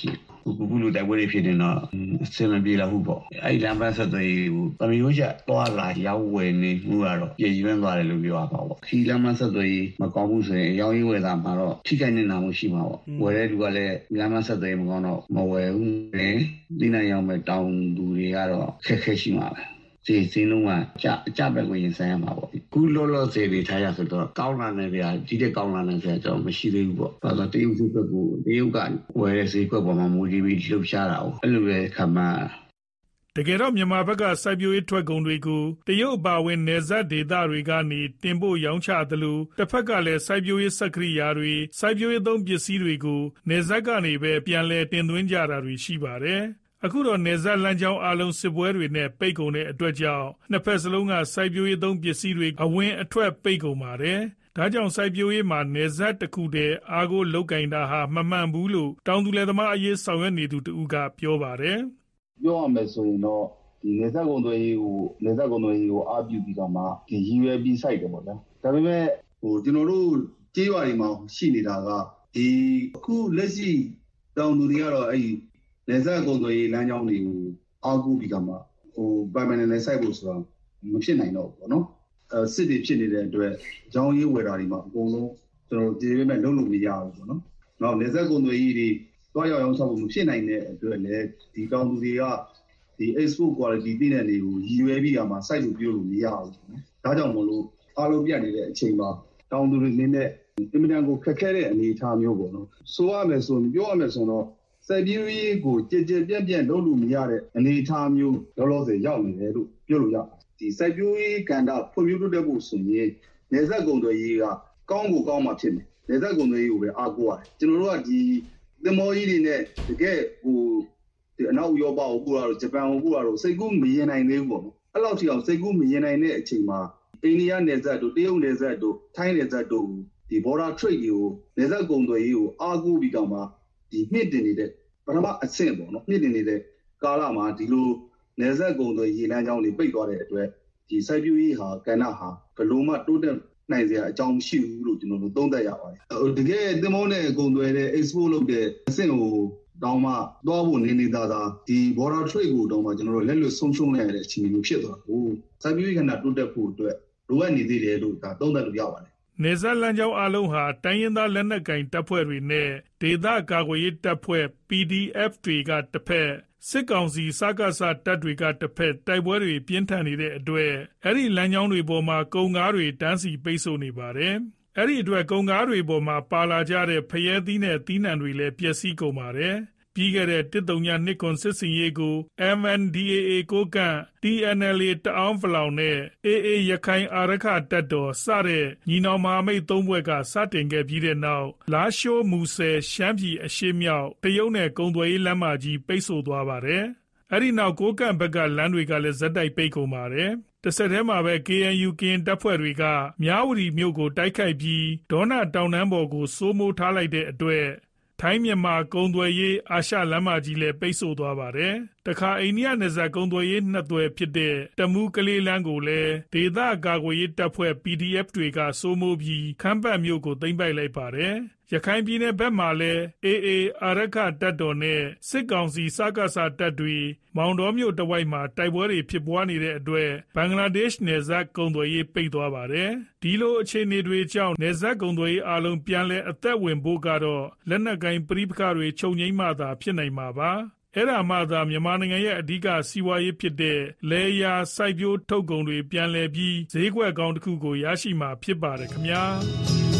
ခုခုလိုတိုက်ပွဲတွေဖြစ်နေတော့အဆင်မပြေလာဘူးပေါ့အဲ့ဒီလမ်းပန်းဆက်သွယ်ရေးကိုတမျိုးချက်သွားလာရောက်ဝယ်နေမှုကတော့ပြည်ရင်းသွားတယ်လို့ပြောရပါပေါ့ခီလမ်းပန်းဆက်သွယ်ရေးမကောင်းဘူးဆိုရင်ရောင်းရေးဝယ်တာမှာတော့ထိခိုက်နေတာမှရှိမှာပေါ့ဝယ်တဲ့လူကလည်းလမ်းပန်းဆက်သွယ်ရေးမကောင်းတော့မဝယ်ဘူးလေဒီနိုင်အောင်မဲ့တောင်းသူတွေကတော့ခက်ခဲရှိမှာပဲစီစီလုံးကကြအကြပဲကိုရင်ဆိုင်ရမှာပေါ့ခုလောလောဆယ်တွေထားရဆိုတော့ကောင်းလာနေကြဒီတဲ့ကောင်းလာနေကြတော့မရှိသေးဘူးပေါ့ဘာလို့တရုတ်စုဘက်ကတရုတ်ကဝယ်တဲ့ဈေးကွက်ပေါ်မှာမူတည်ပြီးလှုပ်ရှားတာ哦အဲ့လိုပဲခမှတကယ်တော့မြန်မာဘက်ကစိုက်ပျိုးရေးထွက်ကုန်တွေကိုတရုတ်အပါအဝင်နယ်စပ်ဒေသတွေကနေတင်ပို့ရောင်းချသလိုတစ်ဖက်ကလည်းစိုက်ပျိုးရေးစက်ကိရိယာတွေစိုက်ပျိုးရေးသုံးပစ္စည်းတွေကိုနယ်စပ်ကနေပဲပြန်လည်တင်သွင်းကြတာတွေရှိပါတယ်အခုတော့နယ်စပ်လမ်းကြောင်းအလုံးစစ်ပွဲတွေနဲ့ပိတ်ကုန်တဲ့အတွက်ကြောင့်နှစ်ဖက်စလုံးကစိုက်ပျိုးရေးသုံးပစ္စည်းတွေအဝင်အထွက်ပိတ်ကုန်ပါတယ်ဒါကြောင့်စိုက်ပျိုးရေးမှာနယ်စပ်တစ်ခုတည်းအားကိုလုတ်ကင်တာဟာမမှန်ဘူးလို့တောင်သူလယ်သမားအရေးဆောင်ရွက်နေသူတူကပြောပါတယ်ပြောရမယ်ဆိုရင်တော့ဒီနယ်စပ်ကုန်သွယ်ရေးကိုနယ်စပ်ကုန်သွယ်ရေးကိုအားပြုပြီးတော့မှဒီရည်ရွယ်ပြီးစိုက်တယ်ပေါ့ဗျာဒါပေမဲ့ဟိုကျွန်တော်တို့ကြေးရွာတွေမှာရှိနေတာကဒီအခုလက်ရှိတောင်သူတွေကတော့အဲ့ဒီနယ်စပ်ကုန်သွယ်ရေးလမ်းကြောင်းတွေကိုအားကိုးပြီးတော့မှဟိုပိုင်ပိုင်နဲ့စိုက်ဖို့ဆိုတာမဖြစ်နိုင်တော့ဘူးပေါ့နော်အဲစစ်တွေဖြစ်နေတဲ့အတွက်ရောင်းရေးဝယ်တာတွေမှာအကုန်လုံးကျွန်တော်ဒီပေမဲ့လုံးလုံးမရဘူးပေါ့နော်နောက်နယ်စပ်ကုန်သွယ်ရေးတွေတွားရောက်ရောင်းချဖို့မဖြစ်နိုင်တဲ့အတွက်လည်းဒီတောင်သူတွေကဒီ export quality တည်တဲ့နေကိုရည်ရွယ်ပြီးတော့မှစိုက်လို့ပြောလို့မရဘူးနော်ဒါကြောင့်မလို့အားလုံးပြတ်နေတဲ့အချိန်မှာတောင်သူတွေနေနဲ့အင်မတန်ကိုခက်ခဲတဲ့အနေအထားမျိုးပေါ့နော်ဆိုရမယ်ဆိုပြောရမယ်ဆိုတော့စိုက်ပျိုးရေးကိုကြည်ကြည်ပြန့်ပြန့်လုပ်လို့မရတဲ့အနေအထားမျိုးလောလောဆယ်ရောက်နေတယ်လို့ပြောလို့ရပါတယ်ဒီစိုက်ပျိုးရေးကဏ္ဍဖွံ့ဖြိုးတိုးတက်ဖို့ဆိုရင်နယ်စပ်ကုန်သွယ်ရေးကကောင်းကိုကောင်းမှဖြစ်မယ်နယ်စပ်ကုန်သွယ်ရေးကိုပဲအားကိုးရတယ်ကျွန်တော်တို့ကဒီသင်္ဘောကြီးတွေနဲ့တကယ်ဟိုဒီအနောက်ဥရောပကိုပို့လာတော့ဂျပန်ကိုပို့လာတော့စိတ်ကူးမရင်နိုင်သေးဘူးပေါ့နော်အဲ့လောက်ထိအောင်စိတ်ကူးမရင်နိုင်တဲ့အချိန်မှာအိန္ဒိယနယ်စပ်တို့တရုတ်နယ်စပ်တို့ထိုင်းနယ်စပ်တို့ဒီ border trade တွေကိုနယ်စပ်ကုန်သွယ်ရေးကိုအားကိုးပြီးတော့မှဒီမြင့်တင်နေတဲ့ပထမအဆင့်ပေါ့နော်မြင့်တင်နေတဲ့ကာလမှာဒီလိုနယ်စပ်ကုန်သွယ်ရေးလမ်းကြောင်းတွေပိတ်သွားတဲ့အတွက်ဒီစိုက်ပျိုးရေးဟာကဏ္ဍဟာဘယ်လိုမှတိုးတက်နိုင်စရာအကြောင်းမရှိဘူးလို့ကျွန်တော်တို့သုံးသပ်ရပါတယ်။တကယ်သင်္ဘောနဲ့ကုန်သွယ်တဲ့ export လုပ်တဲ့အဆင့်ကိုတောင်းမှသွားဖို့နေနေသားသားဒီ border trade ကိုတောင်းမှကျွန်တော်တို့လက်လွတ်ဆုံးရှုံးနေရတဲ့အခြေအနေမျိုးဖြစ်သွားဘူး။စိုက်ပျိုးရေးကဏ္ဍတိုးတက်ဖို့အတွက်လိုအပ်နေသေးတယ်လို့ဒါသုံးသပ်လို့ရပါတယ်။နယ်စပ်လမ်းကြောင်းအလုံးဟာတိုင်းရင်းသားလက်နက်ကိုင်တပ်ဖွဲ့တွေနဲ့ဒေသကာကွယ်ရေးတပ်ဖွဲ့ ပီ ဒီ အက်ဖ် တွေကတစ်ဖက်စစ်ကောင်စီစကားစတပ်တွေကတစ်ဖက်တိုက်ပွဲတွေပြင်းထန်နေတဲ့အတွက်အဲ့ဒီလမ်းကြောင်းတွေပေါ်မှာကုန်ကားတွေတန်းစီပိတ်ဆို့နေပါတယ်။အဲ့ဒီအတွက်ကုန်ကားတွေပေါ်မှာပါလာကြတဲ့ဖရဲသီးနဲ့သီးနှံတွေလည်းပျက်စီးကုန်ပါတယ်။ပြီးခဲ့တဲ့တစ်တုံညာနှစ်ကွန်စစ်စင်ရေးကို အမ် အန် ဒီ အေ အေ ကိုကန့် တီ အန် အယ် အေ တအောင်းဖလောင်နဲ့ အေ အေ ရခိုင်အာရခတပ်တော်စတဲ့ညီနောင်မဟာမိတ်သုံးဘွဲ့ကစတင်ခဲ့ပြီးတဲ့နောက်လားရှိုးမူဆယ်ရှမ်းပြည်အရှေ့မြောက်တရုတ်နဲ့ကုန်သွယ်ရေးလမ်းမကြီးပိတ်ဆို့သွားပါတယ်။အဲ့ဒီနောက်ကိုကန့်ဘက်ကလမ်းတွေကလည်းဇက်တိုက်ပိတ်ကုန်ပါတယ်။တစ်ဆက်တည်းမှာပဲ ကေ အန် ယူ ကရင်တပ်ဖွဲ့တွေကမြဝတီမြို့ကိုတိုက်ခိုက်ပြီးဒေါနတောင်တန်းပေါ်ကိုစိုးမိုးထားလိုက်တဲ့အတွက်ထိုင်းမြန်မာကုန်သွယ်ရေးအာရှလမ်းမကြီးလည်းပိတ်ဆို့သွားပါတယ်။တခါအိန္ဒိယနယ်စပ်ကုန်သွယ်ရေးနှစ်သွယ်ဖြစ်တဲ့တမူးကလေးလမ်းကိုလည်းဒေသကာကွယ်ရေးတပ်ဖွဲ့ ပီ ဒီ အက်ဖ် တွေကစိုးမိုးပြီးခမ်းပတ်မြို့ကိုသိမ်းပိုက်လိုက်ပါတယ်။ရခိုင်ပြည်နယ်ဘက်မှာလည်း အေ အေ အာရခတပ်တော်နဲ့စစ်ကောင်စီစကားစတပ်တွေမောင်တော်မြို့တဝိုက်မှာတိုက်ပွဲတွေဖြစ်ပွားနေတဲ့အတွက်ဘင်္ဂလားဒေ့ရှ်နယ်စပ်ကုန်သွယ်ရေးပိတ်သွားပါတယ်။ဒီလိုအခြေအနေတွေကြောင့်နယ်စပ်ကုန်သွယ်ရေးအလုံးပြန်လည်အသက်ဝင်ဖို့ကတော့လက်နက်ကိုင်ပဋိပက္ခတွေချုပ်ငြိမ်းမှသာဖြစ်နိုင်မှာပါ။အဲ့ဒါမှသာမြန်မာနိုင်ငံရဲ့အဓိကစီးပွားရေးဖြစ်တဲ့လယ်ယာစိုက်ပျိုးထုတ်ကုန်တွေပြန်လည်ပြီးဈေးကွက်ကောင်းတစ်ခုကိုရရှိမှာဖြစ်ပါတယ်ခင်ဗျာ။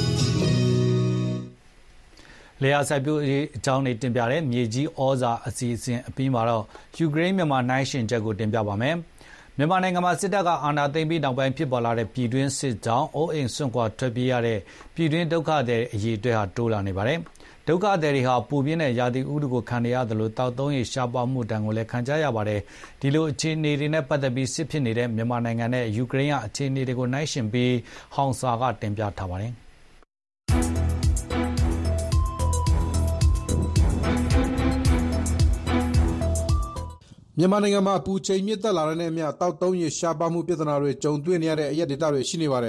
လေယာစိုက်ပျိုးရေးအကြောင်းတွေတင်ပြတဲ့မြေကြီးဩဇာအစီအစဉ်အပြီးမှာတော့ယူကရိန်းမြန်မာနိုင်ရှင်ချက်ကိုတင်ပြပါမယ်။မြန်မာနိုင်ငံမှာစစ်တပ်ကအာဏာသိမ်းပြီးနောက်ပိုင်းဖြစ်ပေါ်လာတဲ့ပြည်တွင်းစစ်ကြောင့်အိုးအိမ်စွန့်ခွာထွက်ပြေးရတဲ့ပြည်တွင်းဒုက္ခသည်အရေးအတွက်ဟာတိုးလာနေပါတယ်။ဒုက္ခသည်တွေဟာပူပြင်းတဲ့ရာသီဥတုကိုခံနေရတယ်လို့တောက်သုံးရရှားပါမှုတန်ကိုလည်းခံကြရပါတယ်။ဒီလိုအခြေအနေတွေနဲ့ပတ်သက်ပြီးစစ်ဖြစ်နေတဲ့မြန်မာနိုင်ငံနဲ့ယူကရိန်းကအခြေအနေတွေကိုနိုင်ရှင်ပြီးဟောင်စာကတင်ပြထားပါတယ်။မြန်မာနိုင်ငံမှာပူချိန်မြင့်တက်လာတဲ့နဲ့အမျှတောက်သုံးရရှားပါမှုပြဿနာတွေကြုံတွေ့နေရတဲ့အရက်ဒေသတွေရှိနေပါတယ်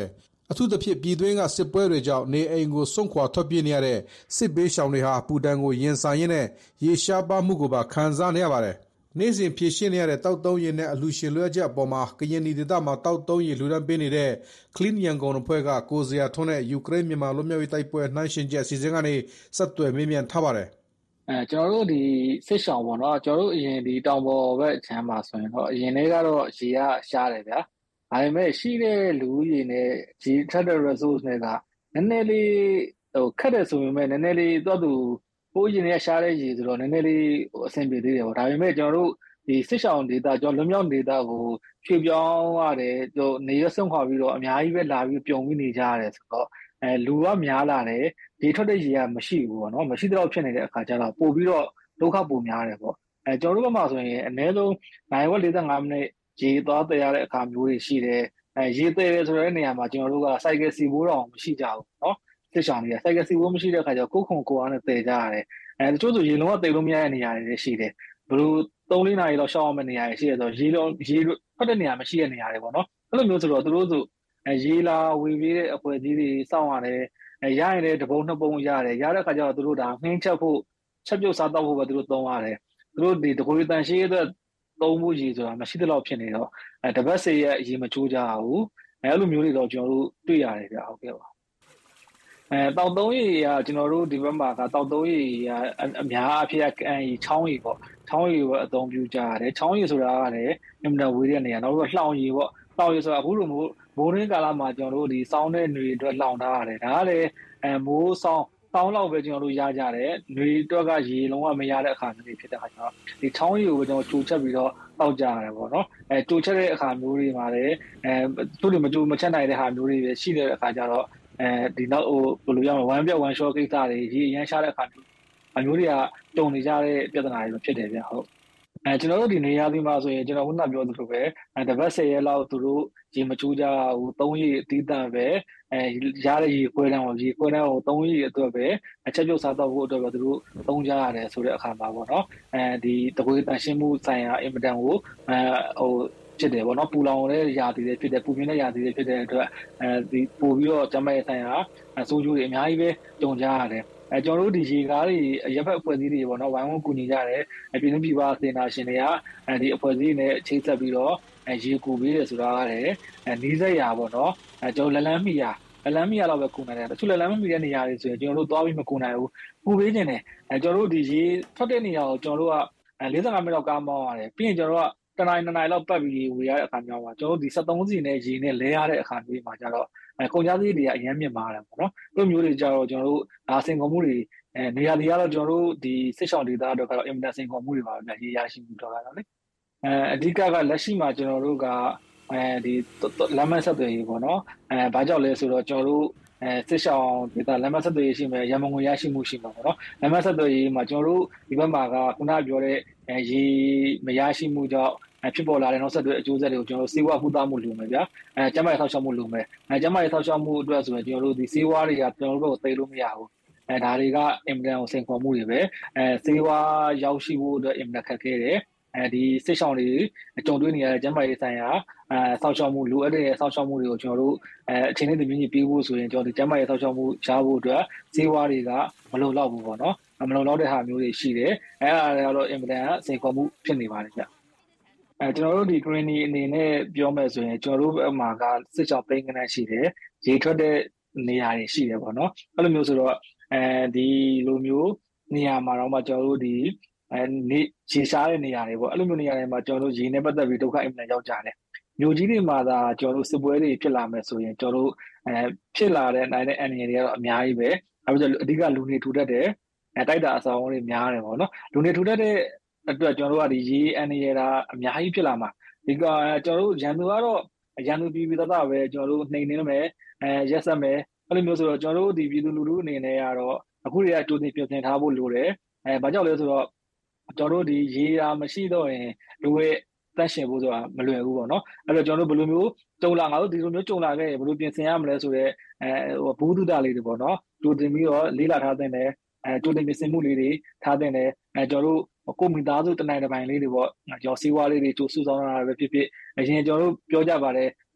အထူးသဖြင့်ပြည်တွင်းကစစ်ပွဲတွေကြောင့်နေအိမ်ကိုစွန့်ခွာထွက်ပြေးနေရတဲ့စစ်ဘေးရှောင်တွေဟာပူဒဏ်ကိုရင်ဆိုင်ရင်းနဲ့ရေရှားပါမှုကိုပါခံစားနေရပါတယ်။နေ့စဉ်ဖြည့်ရှင်းနေရတဲ့တောက်သုံးရည်နဲ့အလူရှင်လွှဲချက်အပေါ်မှာကရင်ဒေသမှာတောက်သုံးရည်လူဒန်းပေးနေတဲ့ Clean Yangon အဖွဲ့ကကိုဇေယျထွန်းနဲ့ယူကရိန်းမြန်မာလူမျိုးရေးတိုက်ပွဲနှိုင်းရှင်ချက်အစီအစဉ်ကနေဆက်သွယ်မေးမြန်းထားပါတယ်အဲကျွန်တော်တို့ဒီစစ်ဆောင်ပေါ့နော်ကျွန်တော်တို့အရင်ဒီတောင်ပေါ်ဘက်ချမ်းမှာဆိုရင်တော့အရင်လေးကတော့ရေကရှားတယ်ဗျာဒါပေမဲ့ရှိတဲ့လူကြီးနဲ့ရေထက်တဲ့ resource တွေကနည်းနည်းလေးဟိုခက်တယ်ဆိုပေမဲ့နည်းနည်းလေးတော့သူပိုးရင်နဲ့ရှားတဲ့ရေဆိုတော့နည်းနည်းလေးဟိုအဆင်ပြေသေးတယ်ပေါ့ဒါပေမဲ့ကျွန်တော်တို့ဒီစစ်ဆောင်ဒေတာကျွန်တော်လွမြောက်ဒေတာကိုဖြည့်ပြောင်းရတယ်ဟိုနေရဆုံးခွာပြီးတော့အများကြီးပဲလာပြီးပြုံပြီးနေကြရတယ်ဆိုတော့အဲလူကများလာတယ်ရေထွက်တဲ့ရေကမရှိဘူးပေါ့နော်မရှိတော့ဖြစ်နေတဲ့အခါကျတော့ပို့ပြီးတော့ဒုက္ခပိုများတယ်ပေါ့အဲကျွန်တော်တို့ဘက်မှာဆိုရင်အနည်းဆုံးနိုင်ဝက်၄၅မိနစ်ရေသွားတည်ရတဲ့အခါမျိုးတွေရှိတယ်အဲရေတည်တယ်ဆိုတဲ့နေရာမှာကျွန်တော်တို့ကစိုက်ကယ်စီဘိုးတော်မရှိကြဘူးနော်စစ်ဆောင်တွေကစိုက်ကယ်စီဘိုးမရှိတဲ့အခါကျတော့ကိုယ်ခုံကိုအားနဲ့တည်ကြရတယ်အဲတချို့ဆိုရေလုံးဝတည်လို့မရတဲ့နေရာတွေရှိတယ်ဘလို့သုံးလေးနာရီလောက်ရှောက်အောင်မယ့်နေရာတွေရှိရဆိုရေလုံးရေထွက်တဲ့နေရာမရှိတဲ့နေရာတွေပေါ့နော်အဲ့လိုမျိုးဆိုတော့သူတို့ဆိုအဲရေလာဝေပေးတဲ့အဖွဲ့အစည်းတွေစောင့်ရတယ်အဲရရင်လည်းတပုံနှစ်ပုံရတယ်ရတဲ့အခါကျတော့သူတို့ဒါနှင်းချက်ဖို့ချက်ပြုတ်စားတော့ဖို့ပဲသူတို့သုံးရတယ်သူတို့ဒီတကွေတန်ရှိတဲ့သုံးဖို့ရေဆိုတာမရှိတဲ့လောက်ဖြစ်နေတော့အဲတပတ်စေရဲ့ရေမချိုးကြဘူးအဲလိုမျိုးတွေတော့ကျွန်တော်တို့တွေ့ရတယ်ဗျဟုတ်ကဲ့ပါအဲတောက်သုံးရေကကျွန်တော်တို့ဒီဘက်မှာကတောက်သုံးရေကအများအဖြစ်အန်ချောင်းရေပေါ့ချောင်းရေကိုအသုံးပြုကြရတယ်ချောင်းရေဆိုတာကလည်းအင်မတန်ဝေးတဲ့နေရာနောက်တော့လှောင်ရေပေါ့လှောင်ရေဆိုတာအခုလိုမျိုးမိုးရင်းကာလမှာကျွန်တော်တို့ဒီစောင်းတဲ့နေအတွက်လှောင်ထားရတယ်ဒါကလည်းအဲမိုးစောင်းတောင်းလောက်ပဲကျွန်တော်တို့ရကြတယ်။နှွေတွက်ကရေလုံးဝမရတဲ့အခါမျိုးတွေဖြစ်တဲ့အခါကျတော့ဒီချောင်းရီကိုပဲကျွန်တော်ကြိုချက်ပြီးတော့တောက်ကြရတယ်ပေါ့နော်။အဲကြိုချက်တဲ့အခါမျိုးတွေမှာလည်းအဲသူတို့မကြိုမချက်နိုင်တဲ့ဟာမျိုးတွေပဲရှိတဲ့အခါကျတော့အဲဒီနောက်ဟိုဘယ်လိုရမလဲဝမ်းပြက်ဝမ်းလျှောကိစ္စတွေရေအရန်ရှားတဲ့အခါမျိုးအမျိုးတွေကတုံနေကြတဲ့ပြဿနာတွေဖြစ်တယ်ဗျဟုတ်။အဲကျွန်တော်တို့ဒီနေရာဒီမှာဆိုရင်ကျွန်တော်ခုနပြောသလိုပဲအဲတပတ်ဆယ်ရက်လောက်သူတို့ရေမချိုးကြဘူးသုံးရေအသီးသန့်ပဲအဲရတဲ့ရေခွဲတန်းကိုရေခွဲတန်းကိုသုံးရေအတွက်ပဲအချက်ပြုတ်စားတော့ဖို့အတွက်ပဲသူတို့သုံးကြရတယ်ဆိုတဲ့အခါမှာပေါ့နော်အဲဒီတကွေတန်ရှင်းမှုဆိုင်ရာအင်မတန်ကိုအဲဟိုဖြစ်တယ်ပေါ့နော်ပူလောင်တဲ့ຢာတီတွေဖြစ်တယ်ပူပြင်းတဲ့ຢာတီတွေဖြစ်တဲ့အတွက်အဲဒီပို့ပြီးတော့ကျမရဲ့ဆိုင်ရာအဆိုးကျိုးတွေအများကြီးပဲကြုံကြရတယ်အဲကျွန်တော်တို့ဒီရေကားတွေရပ်ဖက်အဖွဲ့အစည်းတွေပေါ့နော်ဝိုင်းဝန်းကူညီကြတယ်အပြည်သူ့ပြည်ပစေနာရှင်တွေကအဲဒီအဖွဲ့အစည်းနဲ့ချိတ်ဆက်ပြီးတော့အဲရေကူပေးတယ်ဆိုတာကလည်းအဲနီးစက်ရာပေါ့နော်အဲကျွန်တော်လက်လန်းမိရာလက်လန်းမိရာတော့ပဲကူနိုင်တယ်တချို့လက်လန်းမိတဲ့နေရာတွေဆိုရင်ကျွန်တော်တို့သွားပြီးမကူနိုင်ဘူးပူပေးနေတယ်အဲကျွန်တော်တို့ဒီရေထွက်တဲ့နေရာကိုကျွန်တော်တို့က၄၅မိနစ်လောက်ကားမောင်းရတယ်ပြီးရင်ကျွန်တော်တို့ကတနိုင်တနိုင်လောက်ပတ်ပြီးဝေရတဲ့အခါမျိုးမှာကျွန်တော်တို့ဒီ73စီနဲ့ရေနဲ့လဲရတဲ့အခါမျိုးမှာကျတော့အဲကုန်ကြစည်တွေကအရင်မြင့်မာတယ်ပေါ့နော်တို့မျိုးတွေကြတော့ကျွန်တော်တို့ဒါစင်ကုန်မှုတွေအဲနေရာတွေကတော့ကျွန်တော်တို့ဒီစစ်ဆောင်ဒေသတော့ကတော့အင်မတန်စင်ကုန်မှုတွေပါပဲရေရရှိမှုတော့ကတော့လေအဲအဓိကကလက်ရှိမှာကျွန်တော်တို့ကအဲဒီလမ်းမဆက်သွယ်ရေးပေါ့နော်အဲဘာကြောင့်လဲဆိုတော့ကျွန်တော်တို့အဲစစ်ဆောင်ဒေသလမ်းမဆက်သွယ်ရေးရှိမယ်ရမငွေရရှိမှုရှိမှာပေါ့နော်လမ်းမဆက်သွယ်ရေးမှာကျွန်တော်တို့ဒီဘက်မှာကခုနပြောတဲ့အဲရေမရရှိမှုကြောင့်ဖြစ်ပေါ်လာတဲ့နောက်ဆက်တွဲအကျိုးဆက်တွေကိုကျွန်တော်တို့စေဝါပူသားမှုလုပ်မယ်ဗျာအဲကျန်းမာရေးထောက်ရှောက်မှုလုပ်မယ်အဲကျန်းမာရေးထောက်ရှောက်မှုအတွက်ဆိုရင်ကျွန်တော်တို့ဒီစေဝါတွေကကျွန်တော်တို့ဘက်ကိုသိလို့မရဘူးအဲဒါတွေကအင်မတန်ကိုစိန်ခေါ်မှုတွေပဲအဲစေဝါရောက်ရှိဖို့အတွက်အင်မတန်ခက်ခဲတယ်အဲဒီစစ်ဆောင်တွေအကြုံတွေ့နေရတဲ့ကျန်းမာရေးဆိုင်ရာအဲဆောက်ရှောက်မှုလိုအပ်တဲ့ဆောက်ရှောက်မှုတွေကိုကျွန်တော်တို့အဲအချိန်နဲ့တပြေးညီပေးဖို့ဆိုရင်ကျွန်တော်ဒီကျန်းမာရေးဆောက်ရှောက်မှုရှားဖို့အတွက်စေဝါတွေကမလုံလောက်ဘူးပေါ့နော်မလုံလောက်တဲ့ဟာမျိုးတွေရှိတယ်အဲအဲ့ဒါကတော့အင်မတန်စိန်ခေါ်မှုဖြစ်နေပါတယ်ဗျအဲကျွန်တော်တို့ဒီ green အနေနဲ့ပြောမယ်ဆိုရင်ကျွန်တော်တို့အမှာကစစ်ကြောသိန်းကနန်းရှိတယ်ရေထွက်တဲ့နေရာတွေရှိတယ်ပေါ့နော်အဲ့လိုမျိုးဆိုတော့အဲဒီလိုမျိုးနေရာမှာတော့မှကျွန်တော်တို့ဒီအဲနေရေရှားတဲ့နေရာတွေပေါ့အဲ့လိုမျိုးနေရာတွေမှာကျွန်တော်တို့ရေနဲ့ပတ်သက်ပြီးဒုက္ခအင်မတန်ရောက်ကြတယ်မြို့ကြီးတွေမှာသာကျွန်တော်တို့စစ်ပွဲတွေဖြစ်လာမယ်ဆိုရင်ကျွန်တော်တို့အဲဖြစ်လာတဲ့နိုင်တဲ့အန္တရာယ်တွေကတော့အများကြီးပဲအဲဒါအဓိကလူနေထူထပ်တယ်အဲတိုက်တာအဆောင်တွေများတယ်ပေါ့နော်လူနေထူထပ်တဲ့အတွက်ကျွန်တော်တို့ကဒီရေအန္တရာယ်တာအများကြီးဖြစ်လာမှာဒီကကျွန်တော်တို့ရန်သူကတော့ရန်သူပြည်ပြည်သားသားပဲကျွန်တော်တို့နှိမ်နေမယ်အဲရက်ဆက်မယ်အဲ့လိုမျိုးဆိုတော့ကျွန်တော်တို့ဒီပြည်သူလူထုအနေနဲ့ကတော့အခုတွေကကြိုတင်ပြင်ဆင်ထားဖို့လိုတယ်အဲဘာကြောင့်လဲဆိုတော့ကျွန်တော်တို့ဒီရေရာမရှိတော့ရင်လူရဲ့တန့်ရှင်ဖို့ဆိုတာမလွယ်ဘူးပေါ့နော်အဲ့တော့ကျွန်တော်တို့ဘယ်လိုမျိုးကြုံလာငါတို့ဒီလိုမျိုးကြုံလာခဲ့ရင်ဘယ်လိုပြင်ဆင်ရမလဲဆိုတော့အဲဟိုဘူးတုဒလေးတွေပေါ့နော်ကြိုတင်ပြီးတော့လေးလာထားတဲ့အဲကြိုတင်ပြင်ဆင်မှုလေးတွေထားတဲ့အဲကျွန်တော်တို့ကိုမိသားစုတနိုင်တစ်ပိုင်းလေးတွေပေါ့ကျွန်တော်စီးပွားလေးတွေကြိုးစုဆောင်းတာပဲဖြစ်ဖြစ်အရင်ကျွန်တော်တို့ပြောကြပါတယ်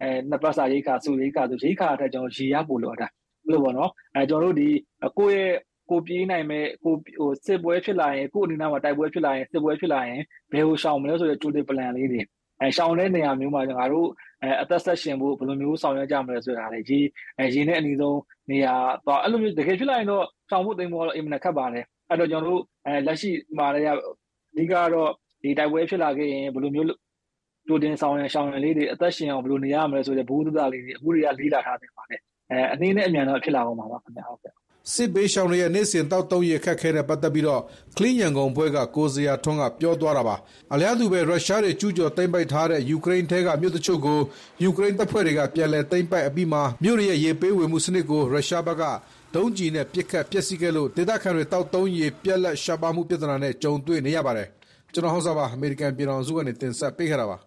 အဲနှစ်ပတ်စာရိတ်ခါစုရိတ်ခါဆိုရိတ်ခါတဲ့ကျွန်တော်ရေရပို့လို့တာလို့ပေါ့နော်အဲကျွန်တော်တို့ဒီကိုယ့်ရဲ့ကိုပြေးနိုင်မဲ့ကိုဟိုစစ်ပွဲဖြစ်လာရင်ကို့အနေနဲ့မှာတိုက်ပွဲဖြစ်လာရင်စစ်ပွဲဖြစ်လာရင်ဘယ်ကိုရှောင်မလဲဆိုတဲ့ total plan လေးတွေအဲရှောင်တဲ့နေရာမျိုးမှာကျွန်တော်တို့အဲအသက်ဆက်ရှင်ဖို့ဘယ်လိုမျိုးဆောင်ရွက်ကြမလဲဆိုတာလေရေအဲရေနဲ့အနည်းဆုံးနေရာတော့အဲ့လိုမျိုးတကယ်ဖြစ်လာရင်တော့ရှောင်ဖို့တိမ်ပေါ်တော့အင်မတန်ခက်ပါတယ်အဲ့တော့ကျွန်တော်တို့အဲလက်ရှိမှာလည်းအဓိကတော့ဒီတိုက်ပွဲဖြစ်လာခဲ့ရင်ဘယ်လိုမျိုးတိုတင်ဆောင်ရန်ရှောင်ရန်လေးတွေအသက်ရှင်အောင်ဘယ်လိုနေရမလဲဆိုတဲ့ဘုဒ္ဓတာလေးတွေအခုတွေကလေးလာထားတယ်ပါတယ်အဲအနည်းနဲ့အမြန်တော့ဖြစ်လာအောင်ပါပါခင်ဗျာဟုတ်ကဲ့စစ်ဘေးရှောင်တွေရဲ့နေ့စဉ်တောက်တုံးရခက်ခဲတဲ့ပတ်သက်ပြီးတော့ကလင်းရန်ကုန်ဘွဲကကိုစရာထွန်းကပြောသွားတာပါအလျားသူပဲရုရှားတွေကျူးကျော်သိမ်းပိုက်ထားတဲ့ယူကရိန်းထဲကမြို့တချို့ကိုယူကရိန်းတပ်ဖွဲ့တွေကပြန်လည်သိမ်းပိုက်အပြီးမှာမြို့ရဲ့ရေပေးဝေမှုစနစ်ကိုရုရှားဘက်ကဒုံးကျည်နဲ့ပစ်ခတ်ပျက်စီးခဲ့လို့ဒေသခံတွေတောက်တုံးရေပြက်လက်ရှားပါမှုပြဿနာနဲ့ကြုံတွေ့နေရပါတယ်ကျွန်တော်ဟောစားပါအမေရိကန်ပြည်ထောင်စုကနေတင်ဆက်ပေးခဲ့တာပါ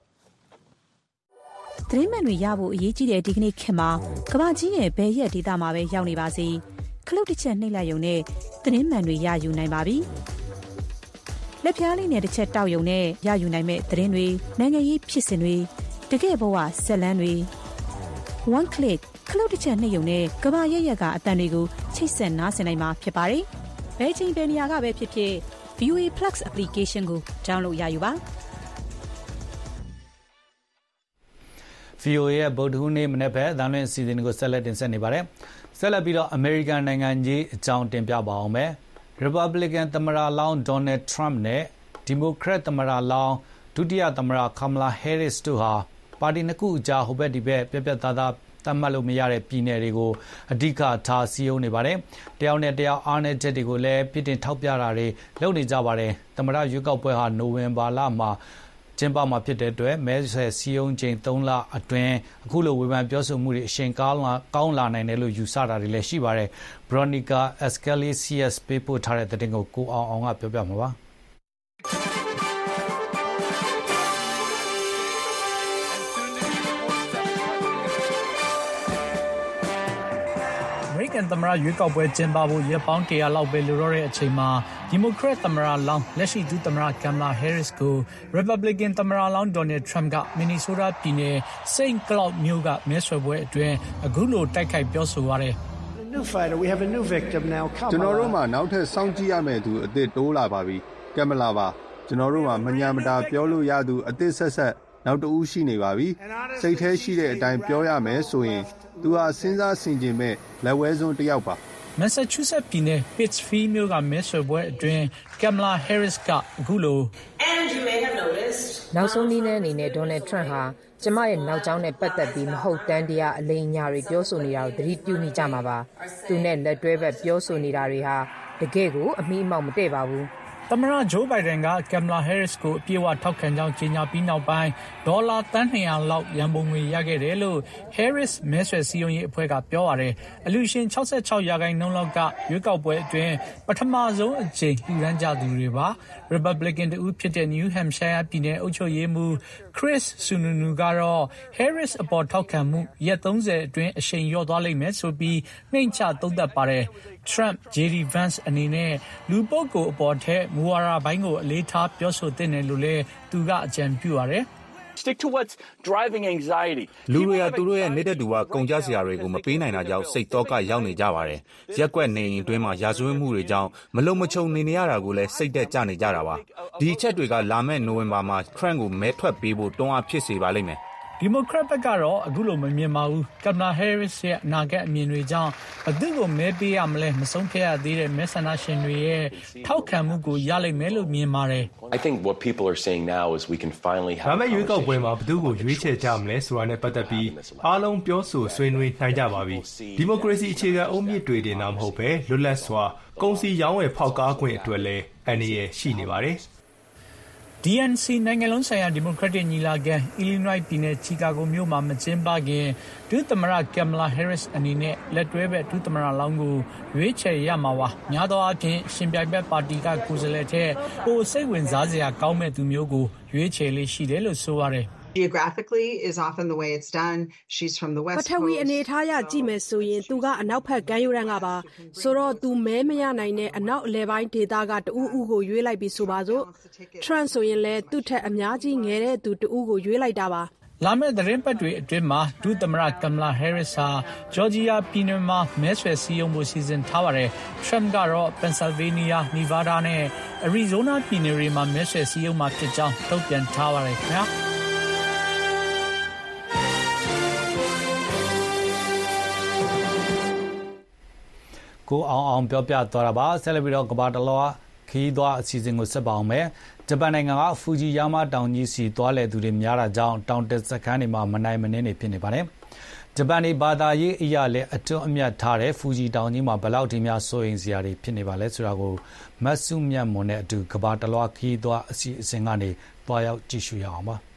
သတင်းမှန်တွေရဖို့အရေးကြီးတဲ့ဒီကနေ့ခေတ်မှာကမ္ဘာကြီးရဲ့ဘယ်ရက်ဒေသမှာပဲရောက်နေပါစေခလုတ်တစ်ချက်နှိပ်လိုက်ရုံနဲ့သတင်းမှန်တွေရယူနိုင်ပါပြီ။လက်ဖြားလေးနဲ့တစ်ချက်တောက်ရုံနဲ့ရယူနိုင်မဲ့သတင်းတွေနိုင်ငံရေးဖြစ်စဉ်တွေတကယ့်ဘဝဇာတ်လမ်းတွေ one click ခလုတ်တစ်ချက်နှိပ်ရုံနဲ့ကမ္ဘာရဲ့ရက်ကအတန်တွေကိုချိတ်ဆက်နားဆင်နိုင်မှာဖြစ်ပါတယ်။ဘယ်ချိန်ဘယ်နေရာကပဲဖြစ်ဖြစ် ဗီ အို အေ Plus application ကို download ရယူပါ။ဗီ အို အေ ရဲ့ဗုဒ္ဓဟူးနေ့မနေ့ဘက်အသံလွှင့်အစီအစဉ်ကိုဆက်လက်တင်ဆက်နေပါတယ်။ဆက်လက်ပြီးတော့အမေရိကန်နိုင်ငံကြီးအကြောင်းတင်ပြပါအောင်မယ်။ Republican သမ္မတလောင်း Donald Trump နဲ့ Democrat သမ္မတလောင်းဒုတိယသမ္မတ Kamala Harris တို့ဟာပါတီနှစ်ခုအကြားဟိုဘက်ဒီဘက်ပြက်ပြက်သားသားသတ်မှတ်လို့မရတဲ့ပြည်နယ်တွေကိုအဓိကထားစည်းရုံးနေပါတယ်။တယောက်နဲ့တယောက်အားနည်းချက်တွေကိုလည်းပြစ်တင်ထောက်ပြတာတွေလုပ်နေကြပါတယ်။သမ္မတရွေးကောက်ပွဲဟာနိုဝင်ဘာလမှာကျင်းပမှာဖြစ်တဲ့အတွက်မဲဆွယ်စည်းရုံးချိန်သုံးလအတွင်းအခုလိုဝေဖန်ပြောဆိုမှုတွေအရှိန်ကောင်းလာကောင်းလာနိုင်တယ်လို့ယူဆတာတွေလည်းရှိပါတယ်။ Veronica Escalisius ပေးပို့ထားတဲ့သတင်းကိုကိုအောင်အောင်ကပြောပြမှာပါ။သမ္မတရွေးကောက်ပွဲကျင်းပဖို့ရက်ပေါင်းတရာလောက်ပဲလိုတော့တဲ့အချိန်မှာဒီမိုကရက်သမ္မတလောင်းလက်ရှိဒုသမ္မတ Kamala Harris ကို Republican သမ္မတလောင်း Donald Trump က Minnesota ပြည်နယ် Saint Cloud မြို့ကမဲဆွယ်ပွဲအတွင်းအခုလိုတိုက်ခိုက်ပြောဆိုရတယ်။ကျွန်တော်တို့မှာနောက်ထပ်စောင့်ကြည့်ရမယ့်သူအသစ်တိုးလာပါပြီ။ Kamala ပါကျွန်တော်တို့မှာမညာမတာပြောလို့ရသူအသစ်ဆက်ဆက်နောက်တဦးရှိနေပါပြီ။စိတ်ထဲရှိတဲ့အတိုင်းပြောရမယ်ဆိုရင်သူဟာစဉ်းစားဆင်ခြင်မဲ့လက်ဝဲစွန်းတစ်ယောက်ပါ။ Massachusetts ပြည်နယ် Pittsfield မြို့ကမဲဆွယ်ပွဲအတွင်း Kamala Harris ကအခုလိုနောက်ဆုံးနည်းနဲ့အနေနဲ့ Donald Trump ဟာကျမရဲ့နောက်ကျောင်းနဲ့ပတ်သက်ပြီးမဟုတ်တမ်းတရားအလိမ်အညာတွေပြောဆိုနေတာကိုသတိပြုမိကြမှာပါ။သူနဲ့လက်တွဲဘက်ပြောဆိုနေတာတွေဟာတကယ့်ကိုအမိအမောက်မတည့်ပါဘူး။သမ္မတဂျိုးဘိုင်ဒန်က Kamala Harris ကိုအပြည့်အဝထောက်ခံကြောင်းကြေညာပြီးနောက်ပိုင်းဒေါ်လာသန်းနှစ်ရာလောက်ရန်ပုံငွေရခဲ့တယ်လို့ Harris မဲဆွယ်စည်းရုံးရေးအဖွဲ့ကပြောပါတယ်။အလူရှင်၆၆ရာခိုင်နှုန်းလောက်ကရွေးကောက်ပွဲအတွင်းပထမဆုံးအကြိမ်လှူဒန်းကြသူတွေပါ။ Republican တူဖြစ်တဲ့ New Hampshire ပြည်နယ်အုပ်ချုပ်ရေးမှူး Chris Sununu ကတော့ Harris အပေါ်ထောက်ခံမှုရက်သုံးဆယ်အတွင်းအရှိန်လျော့သွားလိမ့်မယ်ဆိုပြီးနှိမ့်ချသုံးသပ်ပါတယ်။ Trump, ဂျေ ဒီ Vance အနေနဲ့လူပုဂ္ဂိုလ်အပေါ်ထက်မူဝါဒပိုင်းကိုအလေးထားပြောဆိုသင့်တယ်လို့လည်းသူကအကြံပြုပါတယ်။ Stick to what's driving anxiety. လူတွေကသူတို့ရဲ့နေတဲ့တူကကုန်ကြစရာတွေကိုမပေးနိုင်တာကြောင့်စိတ်တော့ကရောက်နေကြပါတယ်။ရက်ကွက်နေရင်အတွင်းမှာရာဇဝတ်မှုတွေကြောင့်မလုံမချုံနေနေရတာကိုလည်းစိတ်သက်ကြနေကြတာပါ။ဒီအချက်တွေကလာမယ့်နိုဝင်ဘာမှာ Trump ကိုမဲထွက်ပေးဖို့တွန်းအားဖြစ်စေပါလိမ့်မယ်။ဒီမိုကရက်ဘက်ကတော့အခုလိုမမြင်ပါဘူး။ Kamala Harris ရဲ့အနာဂတ်အမြင်တွေကြောင့်ဘယ်သူ့ကိုမဲပေးရမလဲမဆုံးဖြတ်ရသေးတဲ့မဲဆန္ဒရှင်တွေရဲ့ထောက်ခံမှုကိုရလိမ့်မယ်လို့မြင်ပါတယ်။ I think what people are saying now is we can finally have ဒါမဲ့ရွေးကောက်ပွဲမှာဘယ်သူ့ကိုရွေးချယ်ကြမလဲဆိုတာနဲ့ပတ်သက်ပြီးအားလုံးပြောဆိုဆွေးနွေးနိုင်ကြပါပြီ။ဒီမိုကရေစီအခြေခံအုတ်မြစ်တွေတင်တာမဟုတ်ပဲလွတ်လပ်စွာကုန်စည်ရောင်းဝယ်ဖောက်ကားခွင့်အတွက်လည်းအန္တရာယ်ရှိနေပါတယ်။ဒီ အန် စီ နိုင်ငံလုံးဆိုင်ရာဒီမိုကရက်တစ်ညီလာခံ Illinois ပြည်နယ် Chicago မြို့မှာမကျင်းပခင်ဒုသမ္မတ Kamala Harris အနေနဲ့လက်တွဲဘက်ဒုသမ္မတလောင်းကိုရွေးချယ်ရမှာပါ။များသောအားဖြင့်ရှင်ပြိုင်ဘက်ပါတီကကိုယ်စားလှယ်ထက်ပိုစိတ်ဝင်စားစရာကောင်းမဲ့သူမျိုးကိုရွေးချယ်လေးရှိတယ်လို့ဆိုရတယ်။ Geographically is often the way it's done. She's from the West Coast. ပထဝီအနေထားရကြည့်မယ်ဆိုရင်သူကအနောက်ဘက်ကမ်းရိုးတန်းကပါဆိုတော့သူမဲမရနိုင်တဲ့အနောက်အလယ်ပိုင်းဒေသကတူးဦးကိုရွေးလိုက်ပြီးဆိုပါစို့ Trump ဆိုရင်လည်းသူ့ထက်အများကြီးငယ်တဲ့သူတူးကိုရွေးလိုက်တာပါလာမယ့်သတင်းပတ်တွေအတွင်းမှာဒုသမ္မတကမ်မလာဟဲရစ်ဟာဂျော်ဂျီယာပြည်နယ်မှာမဲဆွယ်စည်းရုံးဖို့စီစဉ်ထားပါတယ်။ ထရမ့်ကတော့ပန်ဆယ်ဗေးနီးယား၊နီဗားဒါးနဲ့အရီဇိုနာပြည်နယ်တွေမှာမဲဆွယ်စည်းရုံးမှာဖြစ်ကြောင်းထုတ်ပြန်ထားပါတယ်ခင်ဗျာ။ကိုအောင်အောင်ပြောပြသွားတာပါဆက်လက်ပြီးတော့ကဘာတလောခီးသွားအစီအစဉ်ကိုဆက်ပါအောင်မယ်ဂျပန်နိုင်ငံကဖူဂျီယာမာတောင်ကြီးစီသွားလည်သူတွေများတာကြောင့်တောင်တက်စခန်းတွေမှာမနိုင်မနှင်းတွေဖြစ်နေပါတယ်ဂျပန်ဒီဘာသာရေးအရာလည်းအထွတ်အမြတ်ထားတဲ့ဖူဂျီတောင်ကြီးမှာဘယ်လောက်ထိများစိုးရိမ်စရာတွေဖြစ်နေပါလဲဆိုတာကိုမတ်စုမြတ်မွန်နဲ့အတူကဘာတလောခီးသွားအစီအစဉ်ကနေတွားရောက်ကြည့်ရှုရအောင်ပါ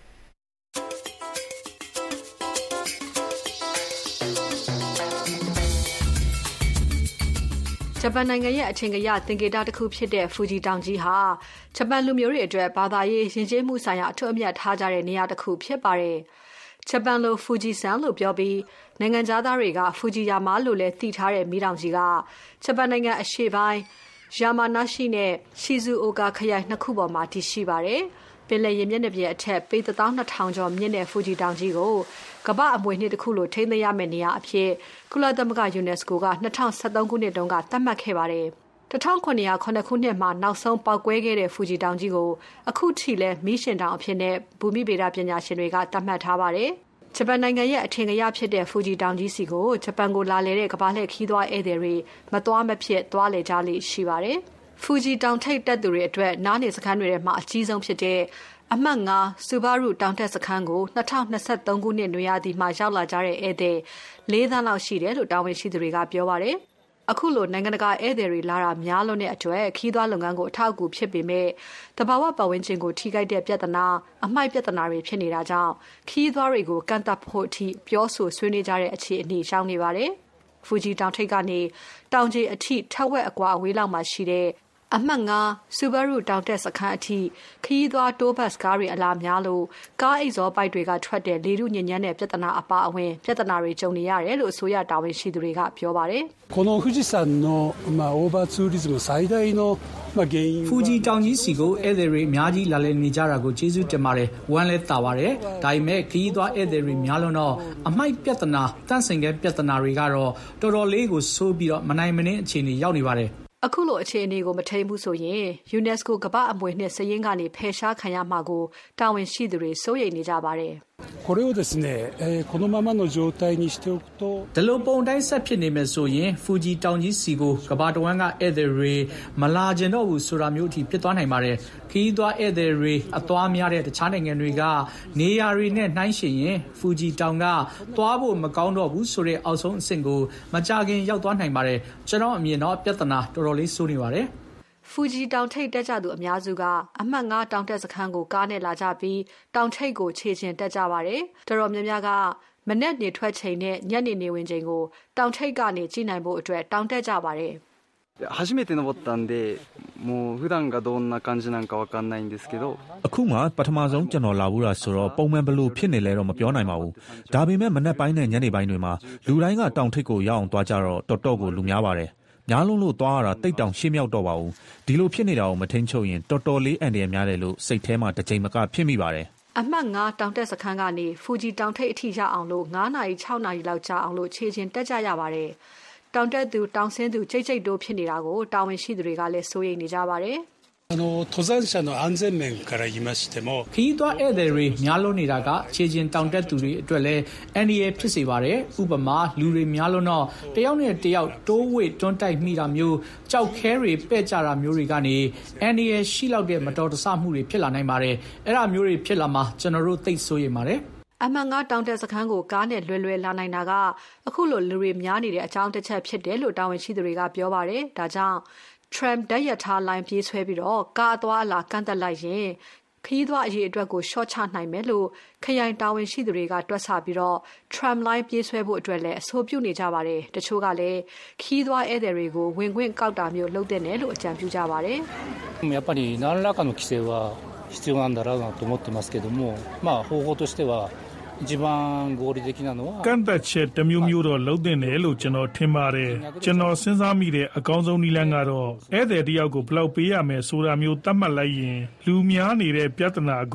ဂျပန်နိုင်ငံရဲ့အထင်ကရသင်္ကေတတစ်ခုဖြစ်တဲ့ဖူဂျီတောင်ကြီးဟာဂျပန်လူမျိုးတွေအတွက်ဘာသာရေးယဉ်ကျေးမှုဆိုင်ရာအထွတ်အမြတ်ထားကြတဲ့နေရာတစ်ခုဖြစ်ပါတယ်။ဂျပန်လိုဖူဂျီဆန်လို့ပြောပြီးနိုင်ငံသားတွေကဖူဂျီယာမာလို့လည်းသိထားတဲ့မီးတောင်ကြီးကဂျပန်နိုင်ငံအရှေ့ပိုင်းယာမာနာရှိနဲ့ရှီဇူအိုကာခရိုင်နှစ်ခုပေါ်မှာတည်ရှိပါတယ်။ပင်လယ်ရေမျက်နှာပြင်အထက်ပေတစ်သောင်းနှစ်ထောင်ကျော်မြင့်တဲ့ဖူဂျီတောင်ကြီးကိုကမ္ဘာအမွေအနှစ်တစ်ခုလိုထိန်းသိမ်းရမယ့်နေရာအဖြစ်ကုလသမဂ္ဂ UNESCO က၂၀၁၃ခုနှစ်တုန်းကသတ်မှတ်ခဲ့ပါတယ်။၁၉၀၇ခုနှစ်မှာနောက်ဆုံးပေါက်ကွဲခဲ့တဲ့ဖူဂျီတောင်ကြီးကိုအခုထိလည်းမီးရှင်တောင်အဖြစ်နဲ့ဘူမိဗေဒပညာရှင်တွေကသတ်မှတ်ထားပါတယ်။ဂျပန်နိုင်ငံရဲ့အထင်ကရဖြစ်တဲ့ဖူဂျီတောင်ကြီးစီကိုဂျပန်ကိုလာလည်တဲ့ကမ္ဘာလှည့်ခီးသွားဧည့်သည်တွေမသွားမဖြစ်သွားလည်ကြလိမ့်ရှိပါတယ်။ဖူဂျီတောင်ထိပ်တက်သူတွေအတွက်နားနေစခန်းတွေထဲမှာအကြီးဆုံးဖြစ်တဲ့အမှတ်ငါဆူဘာရုတောင်တက်စခန်းကို၂၀၂၃ခုနှစ်နွေရာသီမှာရောက်လာကြတဲ့ဧည့်သည်၄သန်းလောက်ရှိတယ်လို့တာဝန်ရှိသူတွေကပြောပါတယ်။အခုလိုနိုင်ငံတကာဧည့်သည်တွေလာတာများလို့တဲ့အတွက်ခီးသွားလုပ်ငန်းကိုအထောက်အကူဖြစ်ပေမဲ့တဘာဝပတ်ဝန်းကျင်ကိုထိခိုက်တဲ့ပြဿနာအမိုက်ပြဿနာတွေဖြစ်နေတာကြောင့်ခီးသွားတွေကိုကန့်သတ်ဖို့အထိပြောဆိုဆွေးနွေးကြတဲ့အခြေအနေရှောင်နေပါတယ်။ဖူဂျီတောင်ထိပ်ကနေတောင်ကြီးအထိထက်ဝက်အကွာအဝေးလောက်မှာရှိတဲ့အမှတ်ငါဆူဘာရုတောင်တက်စခန်းအထိခရီးသွားတိုးဘတ်ကားတွေအလားများလို့ကားအိတ်ဇောပိုက်တွေကထွက်တဲ့လေထုညဉ့်ညမ်းတဲ့ပြဿနာအပါအဝင်ပြဿနာတွေကြုံနေရတယ်လို့အစိုးရတာဝန်ရှိသူတွေကပြောပါတယ်この富士山のまあオーバーツーリズム最大のまあ原因ဖူဂျီတောင်ကြီးစီကိုဧည့်သည်တွေအများကြီးလာလည်နေကြတာကိုကျေးဇူးတင်ပါတယ်ဝမ်းလဲတာပါတယ်ဒါပေမဲ့ခရီးသွားဧည့်သည်တွေများလို့တော့အမိုက်ပြဿနာတန့်စင်ကဲပြဿနာတွေကတော့တော်တော်လေးကိုဆိုးပြီးတော့မနိုင်မနှင်းအခြေအနေရောက်နေပါတယ်အခုလိုအခြေအနေကိုမထိန်ဘူးဆိုရင် UNESCO ကမ္ဘာအမွေအနှစ်စာရင်းကနေဖယ်ရှားခံရမှာကိုတာဝန်ရှိသူတွေစိုးရိမ်နေကြပါတယ်これをですね、えー、このままの状態にしておくとဒီလိုပုံတိုင်းဆက်ဖြစ်နေမယ်ဆိုရင်ဖူဂျီတောင်ကြီးစီကိုကမ္ဘာတဝန်းကဧည့်သည်တွေမလာကျင်တော့ဘူးဆိုတာမျိုးအထိဖြစ်သွားနိုင်ပါတယ်ခရီးသွားဧည့်သည်တွေအသွားများတဲ့တခြားနိုင်ငံတွေကနေရာတွေနဲ့နှိုင်းယှဉ်ရင်ဖူဂျီတောင်ကသွားဖို့မကောင်းတော့ဘူးဆိုတဲ့အောက်ဆုံးအဆင့်ကိုမကြခင်ရောက်သွားနိုင်ပါတယ်ကျွန်တော်အမြင်တော့ပြဿနာတော်တော်လေးဆိုးနေပါတယ်ဖူဂျီတောင်ထိပ်တက်ကြသူအများစုကအမှတ်ငါတောင်တက်စခန်းကိုကားနဲ့လာကြပြီးတောင်ထိပ်ကိုခြေချင်တက်ကြပါတယ်။တော်တော်များများကမနက်နေထွက်ချိန်နဲ့ညနေနေဝင်ချိန်ကိုတောင်ထိပ်ကနေကြည့်နိုင်ဖို့အတွက်တောင်တက်ကြပါတယ်初めて登ったんでもう普段がどんな感じなんかわかんないんですけどအခုမှပထမဆုံးကျွန်တော်လာဘူးတာဆိုတော့ပုံမှန်ဘလို့ဖြစ်နေလဲတော့မပြောနိုင်ပါဘူးဒါပေမဲ့မနက်ပိုင်းနဲ့ညနေပိုင်းတွေမှာလူတိုင်းကတောင်ထိပ်ကိုရောက်အောင်သွားကြတော့တော်တော်ကိုလူများပါတယ်များလုံးလို့သွားရတာတိတ်တောင်ရှေ့မြောက်တော့ပါဘူးဒီလိုဖြစ်နေတာကိုမထိန်ချုပ်ရင်တော်တော်လေးအန်ဒီရများတယ်လို့စိတ်ထဲမှာတစ်ချိန်မကဖြစ်မိပါတယ်အမှတ်ငါတောင်တက်စခန်းကနေဖူဂျီတောင်ထိပ်အထိရအောင်လို့ငါးနာရီခြောက်နာရီလောက်ကြာအောင်လို့ခြေချင်းတက်ကြရပါတယ်တောင်တက်သူတောင်ဆင်းသူကြိတ်ကြိတ်တိုးဖြစ်နေတာကိုတာဝန်ရှိသူတွေကလည်းစိုးရိမ်နေကြပါတယ်あの登山者の安全面から言いましてもခီးသွားဧည့်သည်တွေများလို့နေတာကခြေချင်းတောင်တက်သူတွေအတွက်လည်းအန်ဒီရဖြစ်စေပါတယ်ဥပမာလူတွေများလို့တော့တယောက်နဲ့တယောက်တိုးဝေတွန်းတိုက်မိတာမျိုးကြောက်ခဲတွေပဲ့ကြတာမျိုးတွေကနေအန်ဒီရရှိလောက်တဲ့မတော်တဆမှုတွေဖြစ်လာနိုင်ပါတယ်အဲ့ဒါမျိုးတွေဖြစ်လာမှာကျွန်တော်တို့သိစိုးရိမ်ပါတယ်အမှန်ငါတောင်တက်စခန်းကိုကားနဲ့လွယ်လွယ်လာနိုင်တာကအခုလိုလူတွေများနေတဲ့အကြောင်းတစ်ချက်ဖြစ်တယ်လို့တာဝန်ရှိသူတွေကပြောပါတယ်ဒါကြောင့် Trump ဓာတ်ရထားလိုင်းပြေးဆွဲပြီးတော့ကားအသွားအလာကန့်သက်လိုက်ရင်ခရီးသွားအရေးအတွက်ကိုရှော့ချနိုင်မယ်လို့ခရိုင်တာဝန်ရှိသူတွေကတွက်ဆပြီးတော့ Trump line ပြေးဆွဲဖို့အတွက်လည်းအဆိုပြုနေကြပါတယ်တချို့ကလည်းခရီးသွားဧည့်သည်တွေကိုဝင်ခွင့်ကောက်တာမျိုးလုပ်တဲ့နယ်လို့အကြံပြုကြပါတယ်やっぱり何らかの規制は必要なんだろうなと思ってますけどもまあ方法としては一番合理的なのはကန့်သက်ချက်တစ်မျိုးမျိုးတော့လုံးတင်တယ်လို့ကျွန်တော်ထင်ပါတယ်ကျွန်တော်စဉ်းစားမိတဲ့အကောင်းဆုံးနည်းလမ်းကတော့ဧည့်သည်တယောက်ကိုဘယ်လောက်ပေးရမယ်ဆိုတာမျိုးသတ်မှတ်လိုက်ရင်လူများနေတဲ့ပြဿနာကို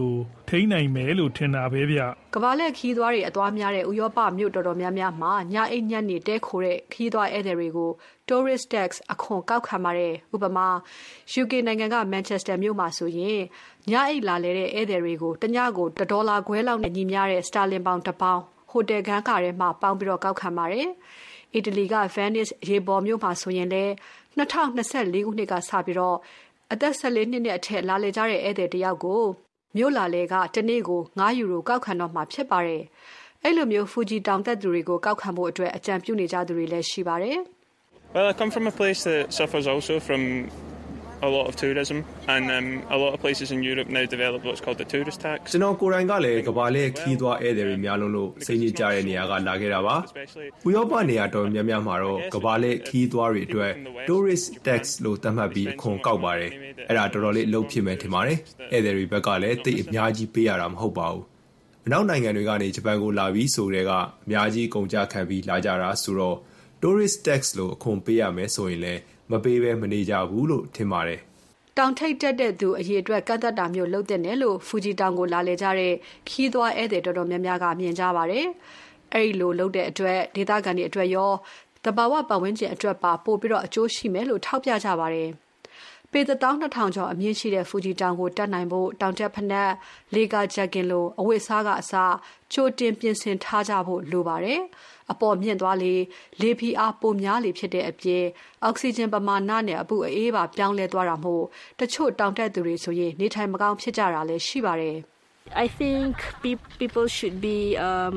ထိန်းနိုင်မယ်လို့ထင်တာပဲဗျကဘာလက်ခီးသွားတွေအသွားများတဲ့ဥရောပမြို့တော်တော်များများမှာညအိတ်ညက်နေတဲခိုတဲ့ခီးသွားဧည့်သည်တွေကို tourist tax အခွန်ကောက်ခံပါတယ်ဥပမာ ယူကေ နိုင်ငံက Manchester မြို့မှာဆိုရင်ညအိတ်လာလဲတဲ့ဧည့်သည်တွေကိုတညကိုတစ်ဒေါ်လာခွဲလောက်နဲ့ညီမျှတဲ့ sterling ပေါင်တစ်ပေါင်ဟိုတယ်ခန်းကားထဲမှာပေါင်ပြီးတော့ကောက်ခံပါတယ်အီတလီက Venice ရေပေါ်မြို့မှာဆိုရင်လည်းနှစ်ထောင်နှစ်ဆယ့်လေးခုနှစ်ကစပြီးတော့အသက်၁၄နှစ်နဲ့အထက်လာလေကြတဲ့ဧည့်သည်တယောက်ကိုမြို့လာလေကတနေ့ကို၅ယူရိုကောက်ခံတော့မှာဖြစ်ပါတယ်အဲ့လိုမျိုးဖူဂျီတောင်တက်သူတွေကိုကောက်ခံဖို့အတွက်အကြံပြုနေကြသူတွေလည်းရှိပါတယ် Well, I come from a place that suffers also from a lot of tourism and um, a lot of places in Europe now develop what's called the tourist tax. ကျွန်တော်ကိုယ်တိုင်ကလည်းကဘာလဲခီးသွားဧည့်သည်တွေများလုံးလို့စိတ်ညစ်ကြတဲ့နေရာကလာခဲ့တာပါ။ဥရောပနေရာတော်များများမှာတော့ကဘာလဲခီးသွားတွေအတွက် tourist tax လို့သတ်မှတ်ပြီးအခွန်ကောက်ပါတယ်။အဲ့ဒါတော်တော်လေးအလုပ်ဖြစ်မယ်ထင်ပါတယ်။ဧည့်သည်တွေဘက်ကလည်းတိတ်အများကြီးပေးရတာမဟုတ်ပါဘူး။အနောက်နိုင်ငံတွေကနေဂျပန်ကိုလာပြီးဆိုတဲ့ကအများကြီးကုန်ကြခံပြီးလာကြတာဆိုတော့ tourist tax လို့အခွန်ပေးရမယ်ဆိုရင်လည်းမပေးဘဲမနေကြဘူးလို့ထင်ပါတယ်တောင်ထိပ်တက်တဲ့သူအရေးအတွက်ကန့်သက်တာမျိုးလုပ်တဲ့နယ်လို့ဖူဂျီတောင်ကိုလာလေကြတဲ့ခီးသွားဧည့်သည်တော်တော်များများကမြင်ကြပါတယ်။အဲ့ဒီလိုလုပ်တဲ့အတွက်ဒေသခံတွေအတွက်ရောတဘာဝပတ်ဝန်းကျင်အတွက်ပါပို့ပြီးတော့အကျိုးရှိမယ်လို့ထောက်ပြကြပါတယ်။ပေတစ်သောင်းနှစ်ထောင်ကျော်အမြင့်ရှိတဲ့ဖူဂျီတောင်ကိုတက်နိုင်ဖို့တောင်တက်ဖက်နှက်လေကာဂျက်ကင်လိုအဝတ်အစားကအစချိုတင်ပြင်ဆင်ထားကြဖို့လိုပါတယ်။အပေါ်မြင့်သွားလေလေဖိအားပိုများလေဖြစ်တဲ့အပြင်အောက်ဆီဂျင်ပမာဏနဲ့အပူအေးပါပြောင်းလဲသွားတာမို့တချို့တောင်တက်သူတွေဆိုရင်နေထိုင်မကောင်းဖြစ်ကြတာလည်းရှိပါတယ် I think people should be um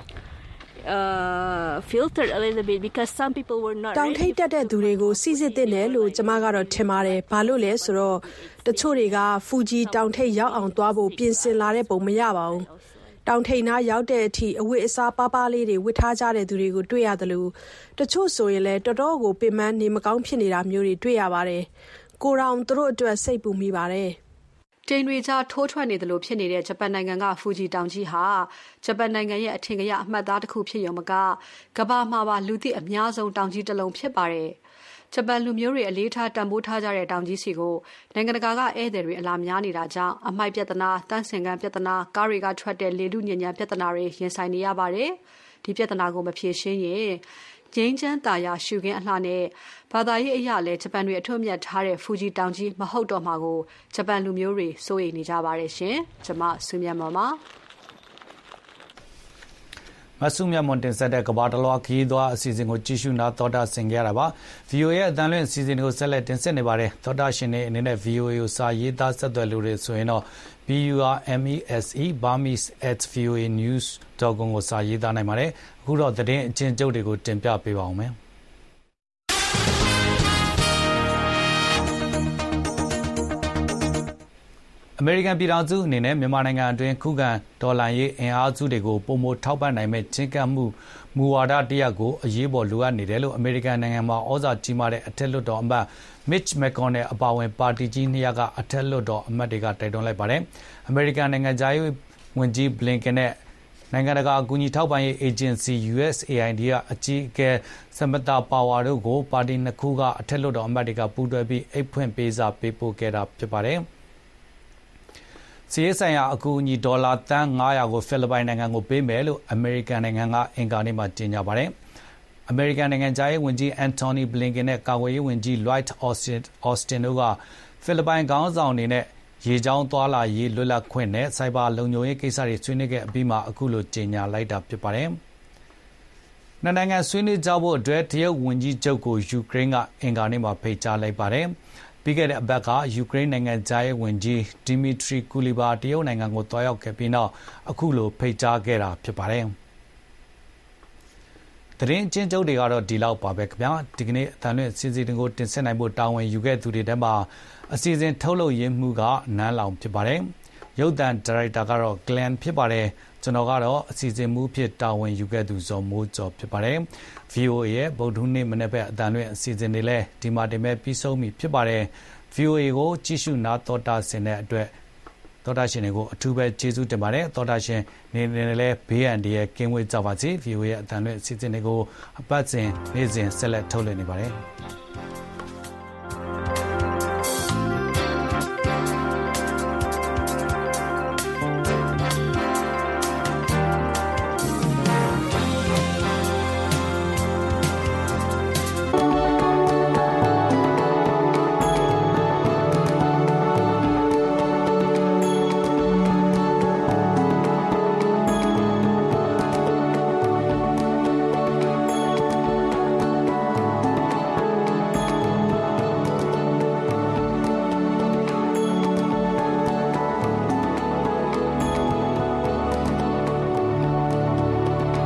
uh filtered a little bit because some people were not တောင်ထိပ်တက်တဲ့သူတွေကိုစီစစ်တဲ့နယ်လို့ကျမကတော့ထင်ပါတယ်ဘာလို့လဲဆိုတော့တချို့တွေကဖူဂျီတောင်ထိပ်ရောက်အောင်သွားဖို့ပြင်ဆင်လာတဲ့ပုံမရပါဘူးတောင်ထိပ်နားရောက်တဲ့အထိအဝတ်အစားပါးပါးလေးတွေဝတ်ထားကြတဲ့သူတွေကိုတွေ့ရတယ်လို့တချို့ဆိုရင်လည်းတော်တော်ကိုပင်ပန်းနေမကောင်းဖြစ်နေတာမျိုးတွေတွေ့ရပါတယ်ကိုရောင်သူတို့အတွက်စိတ်ပူမိပါတယ်တိမ်တွေကြားထိုးထွက်နေတယ်လို့ဖြစ်နေတဲ့ဂျပန်နိုင်ငံကဖူဂျီတောင်ကြီးဟာဂျပန်နိုင်ငံရဲ့အထင်ကရအမှတ်အသားတစ်ခုဖြစ်ရုံမကကမ္ဘာမှာပါလူသိအများဆုံးတောင်ကြီးတစ်လုံးဖြစ်ပါတယ်ဂျပန်လူမျိုးတွေအလေးထားတန်ဖိုးထားကြတဲ့တောင်ကြီးစီကိုနိုင်ငံတကာကဧည့်သည်တွေအလာများနေတာကြောင့်အမိုက်ပြဿနာတန်းစင်ကန်ပြဿနာကားတွေကထွက်တဲ့လေထုညဉ့်ညံပြဿနာတွေရင်ဆိုင်နေရပါတယ်ဒီပြဿနာကိုမဖြေရှင်းရင်ကျင်းချမ်းတာယာရှုခင်းအလှနဲ့ဘာသာရေးအရာလဲဂျပန်တွေအထွတ်မြတ်ထားတဲ့ဖူဂျီတောင်ကြီးမဟုတ်တော့မှာကိုဂျပန်လူမျိုးတွေစိုးရိမ်နေကြပါတယ်ရှင်ကျွန်မဆွေးမြတ်မော်ပါမဆုမြတ်မွန်တင်ဆက်တဲ့ကဘာတလွားခီးသွားအစီအစဉ်ကိုကြည့်ရှုနာတော်တာဆင်ကြရတာပါ ဗီအိုအေ ရဲ့အသံလွှင့်အစီအစဉ်ကိုဆက်လက်တင်ဆက်နေပါတယ်တော်တာရှင်တွေအနေနဲ့ ဗီအိုအေ ကိုစာရေးသားဆက်သွယ်လို့ရဆိုရင်တော့ B U R M E S E Burmese at V O A News dot com ကိုစာရေးသားနိုင်ပါတယ်အခုတော့သတင်းအကျဉ်းချုပ်တွေကိုတင်ပြပေးပါအောင်မယ်အမေရိကန်ပြည်ထောင်စုအနေနဲ့မြန်မာနိုင်ငံအတွင်းခုခံဒေါ်လာရေးအင်အားစုတွေကိုပုံမထောက်ပံ့နိုင်မဲ့ချင်းကပ်မှုမူဝါဒတရက်ကိုအရေးပေါ်လိုအပ်နေတယ်လို့အမေရိကန်နိုင်ငံမှာဩဇာကြီးမားတဲ့အထက်လွှတ်တော်အမတ် Mitch McConnell အပါအဝင်ပါတီကြီးနှစ်ရပ်ကအထက်လွှတ်တော်အမတ်တွေကတိုက်တွန်းလိုက်ပါတယ်။အမေရိကန်နိုင်ငံသားရေးဝန်ကြီး Blinken နဲ့နိုင်ငံတကာအကူအညီထောက်ပံ့ရေးအေဂျင်စီ U S A I D ကအကြီးအကဲ Samantha Power တို့ကိုပါတီနှစ်ခုကအထက်လွှတ်တော်အမတ်တွေကပူးတွဲပြီးအိတ်ဖွင့်ပေးစာပေးပို့ခဲ့တာဖြစ်ပါတယ်။စီးရဲဆိုင်ရာအကူအညီဒေါ်လာသန်း၅ရာကိုဖိလစ်ပိုင်နိုင်ငံကိုပေးမယ်လို့အမေရိကန်နိုင်ငံကအင်ကာနေ့မှာကြေညာပါတယ်။အမေရိကန်နိုင်ငံသားရေးဝန်ကြီး Antony Blinken နဲ့ကာကွယ်ရေးဝန်ကြီး Lloyd Austin, Austin တို့ကဖိလစ်ပိုင်ခေါင်းဆောင်တွေနဲ့ရေကြောင်းသွားလာရေးလွတ်လပ်ခွင့်နဲ့စိုက်ဘာလုံခြုံရေးကိစ္စတွေဆွေးနွေးခဲ့အပြီးမှာအခုလိုကြေညာလိုက်တာဖြစ်ပါတယ်။နှစ်နိုင်ငံဆွေးနွေးကြဖို့အတွက်တရုတ်ဝန်ကြီးချုပ်ကိုယူကရိန်းကအင်ကာနေ့မှာဖိတ်ကြားလိုက်ပါတယ်။ပြီးခဲ့တဲ့အပတ်ကယူကရိန်းနိုင်ငံသားရေးဝန်ကြီး Dmitry Kuleba တရုတ်နိုင်ငံကိုတွားရောက်ခဲ့ပြီးနောက်အခုလိုဖိတ်ကြားခဲ့တာဖြစ်ပါတယ်။သတင်းအကျဉ်းချုပ်တွေကတော့ဒီလောက်ပါပဲခင်ဗျာဒီကနေ့အသံလွှင့်စီစဉ်ကိုတင်ဆက်နိုင်ဖို့တာဝန်ယူခဲ့သူတွေထဲမှာအစီအစဉ်ထုတ်လုပ်ရင်းမှုကနန်းလောင်ဖြစ်ပါတယ်။ရုပ်သံဒါရိုက်တာကတော့ Glenn ဖြစ်ပါတယ်။ကျွန်တော်ကတော့အစီအစဉ်မူဖြစ်တာဝန်ယူခဲ့သူဇော်မိုးကျော်ဖြစ်ပါတယ်။ V O A ရဲ့ဗုဒ္ဓဟူးနေ့မနေ့ဘက်အသံလွှင့်အစီအစဉ်တွေလည်းဒီမှာတင်မဲ့ပြီးဆုံးပြီဖြစ်ပါတယ်။ V O A ကိုကြည့်ရှုနာတော်တာဆင်တဲ့အတွက်တော်တာရှင်တွေကိုအထူးပဲကျေးဇူးတင်ပါတယ်တော်တာရှင်နေနေလည်းဘေးအန္တရာယ်ကင်းဝေးကြပါစေ V O A ရဲ့အသံလွှင့်အစီအစဉ်တွေကိုအပတ်စဉ်နေ့စဉ်ဆက်လက်ထုတ်လွှင့်နေပါတယ်။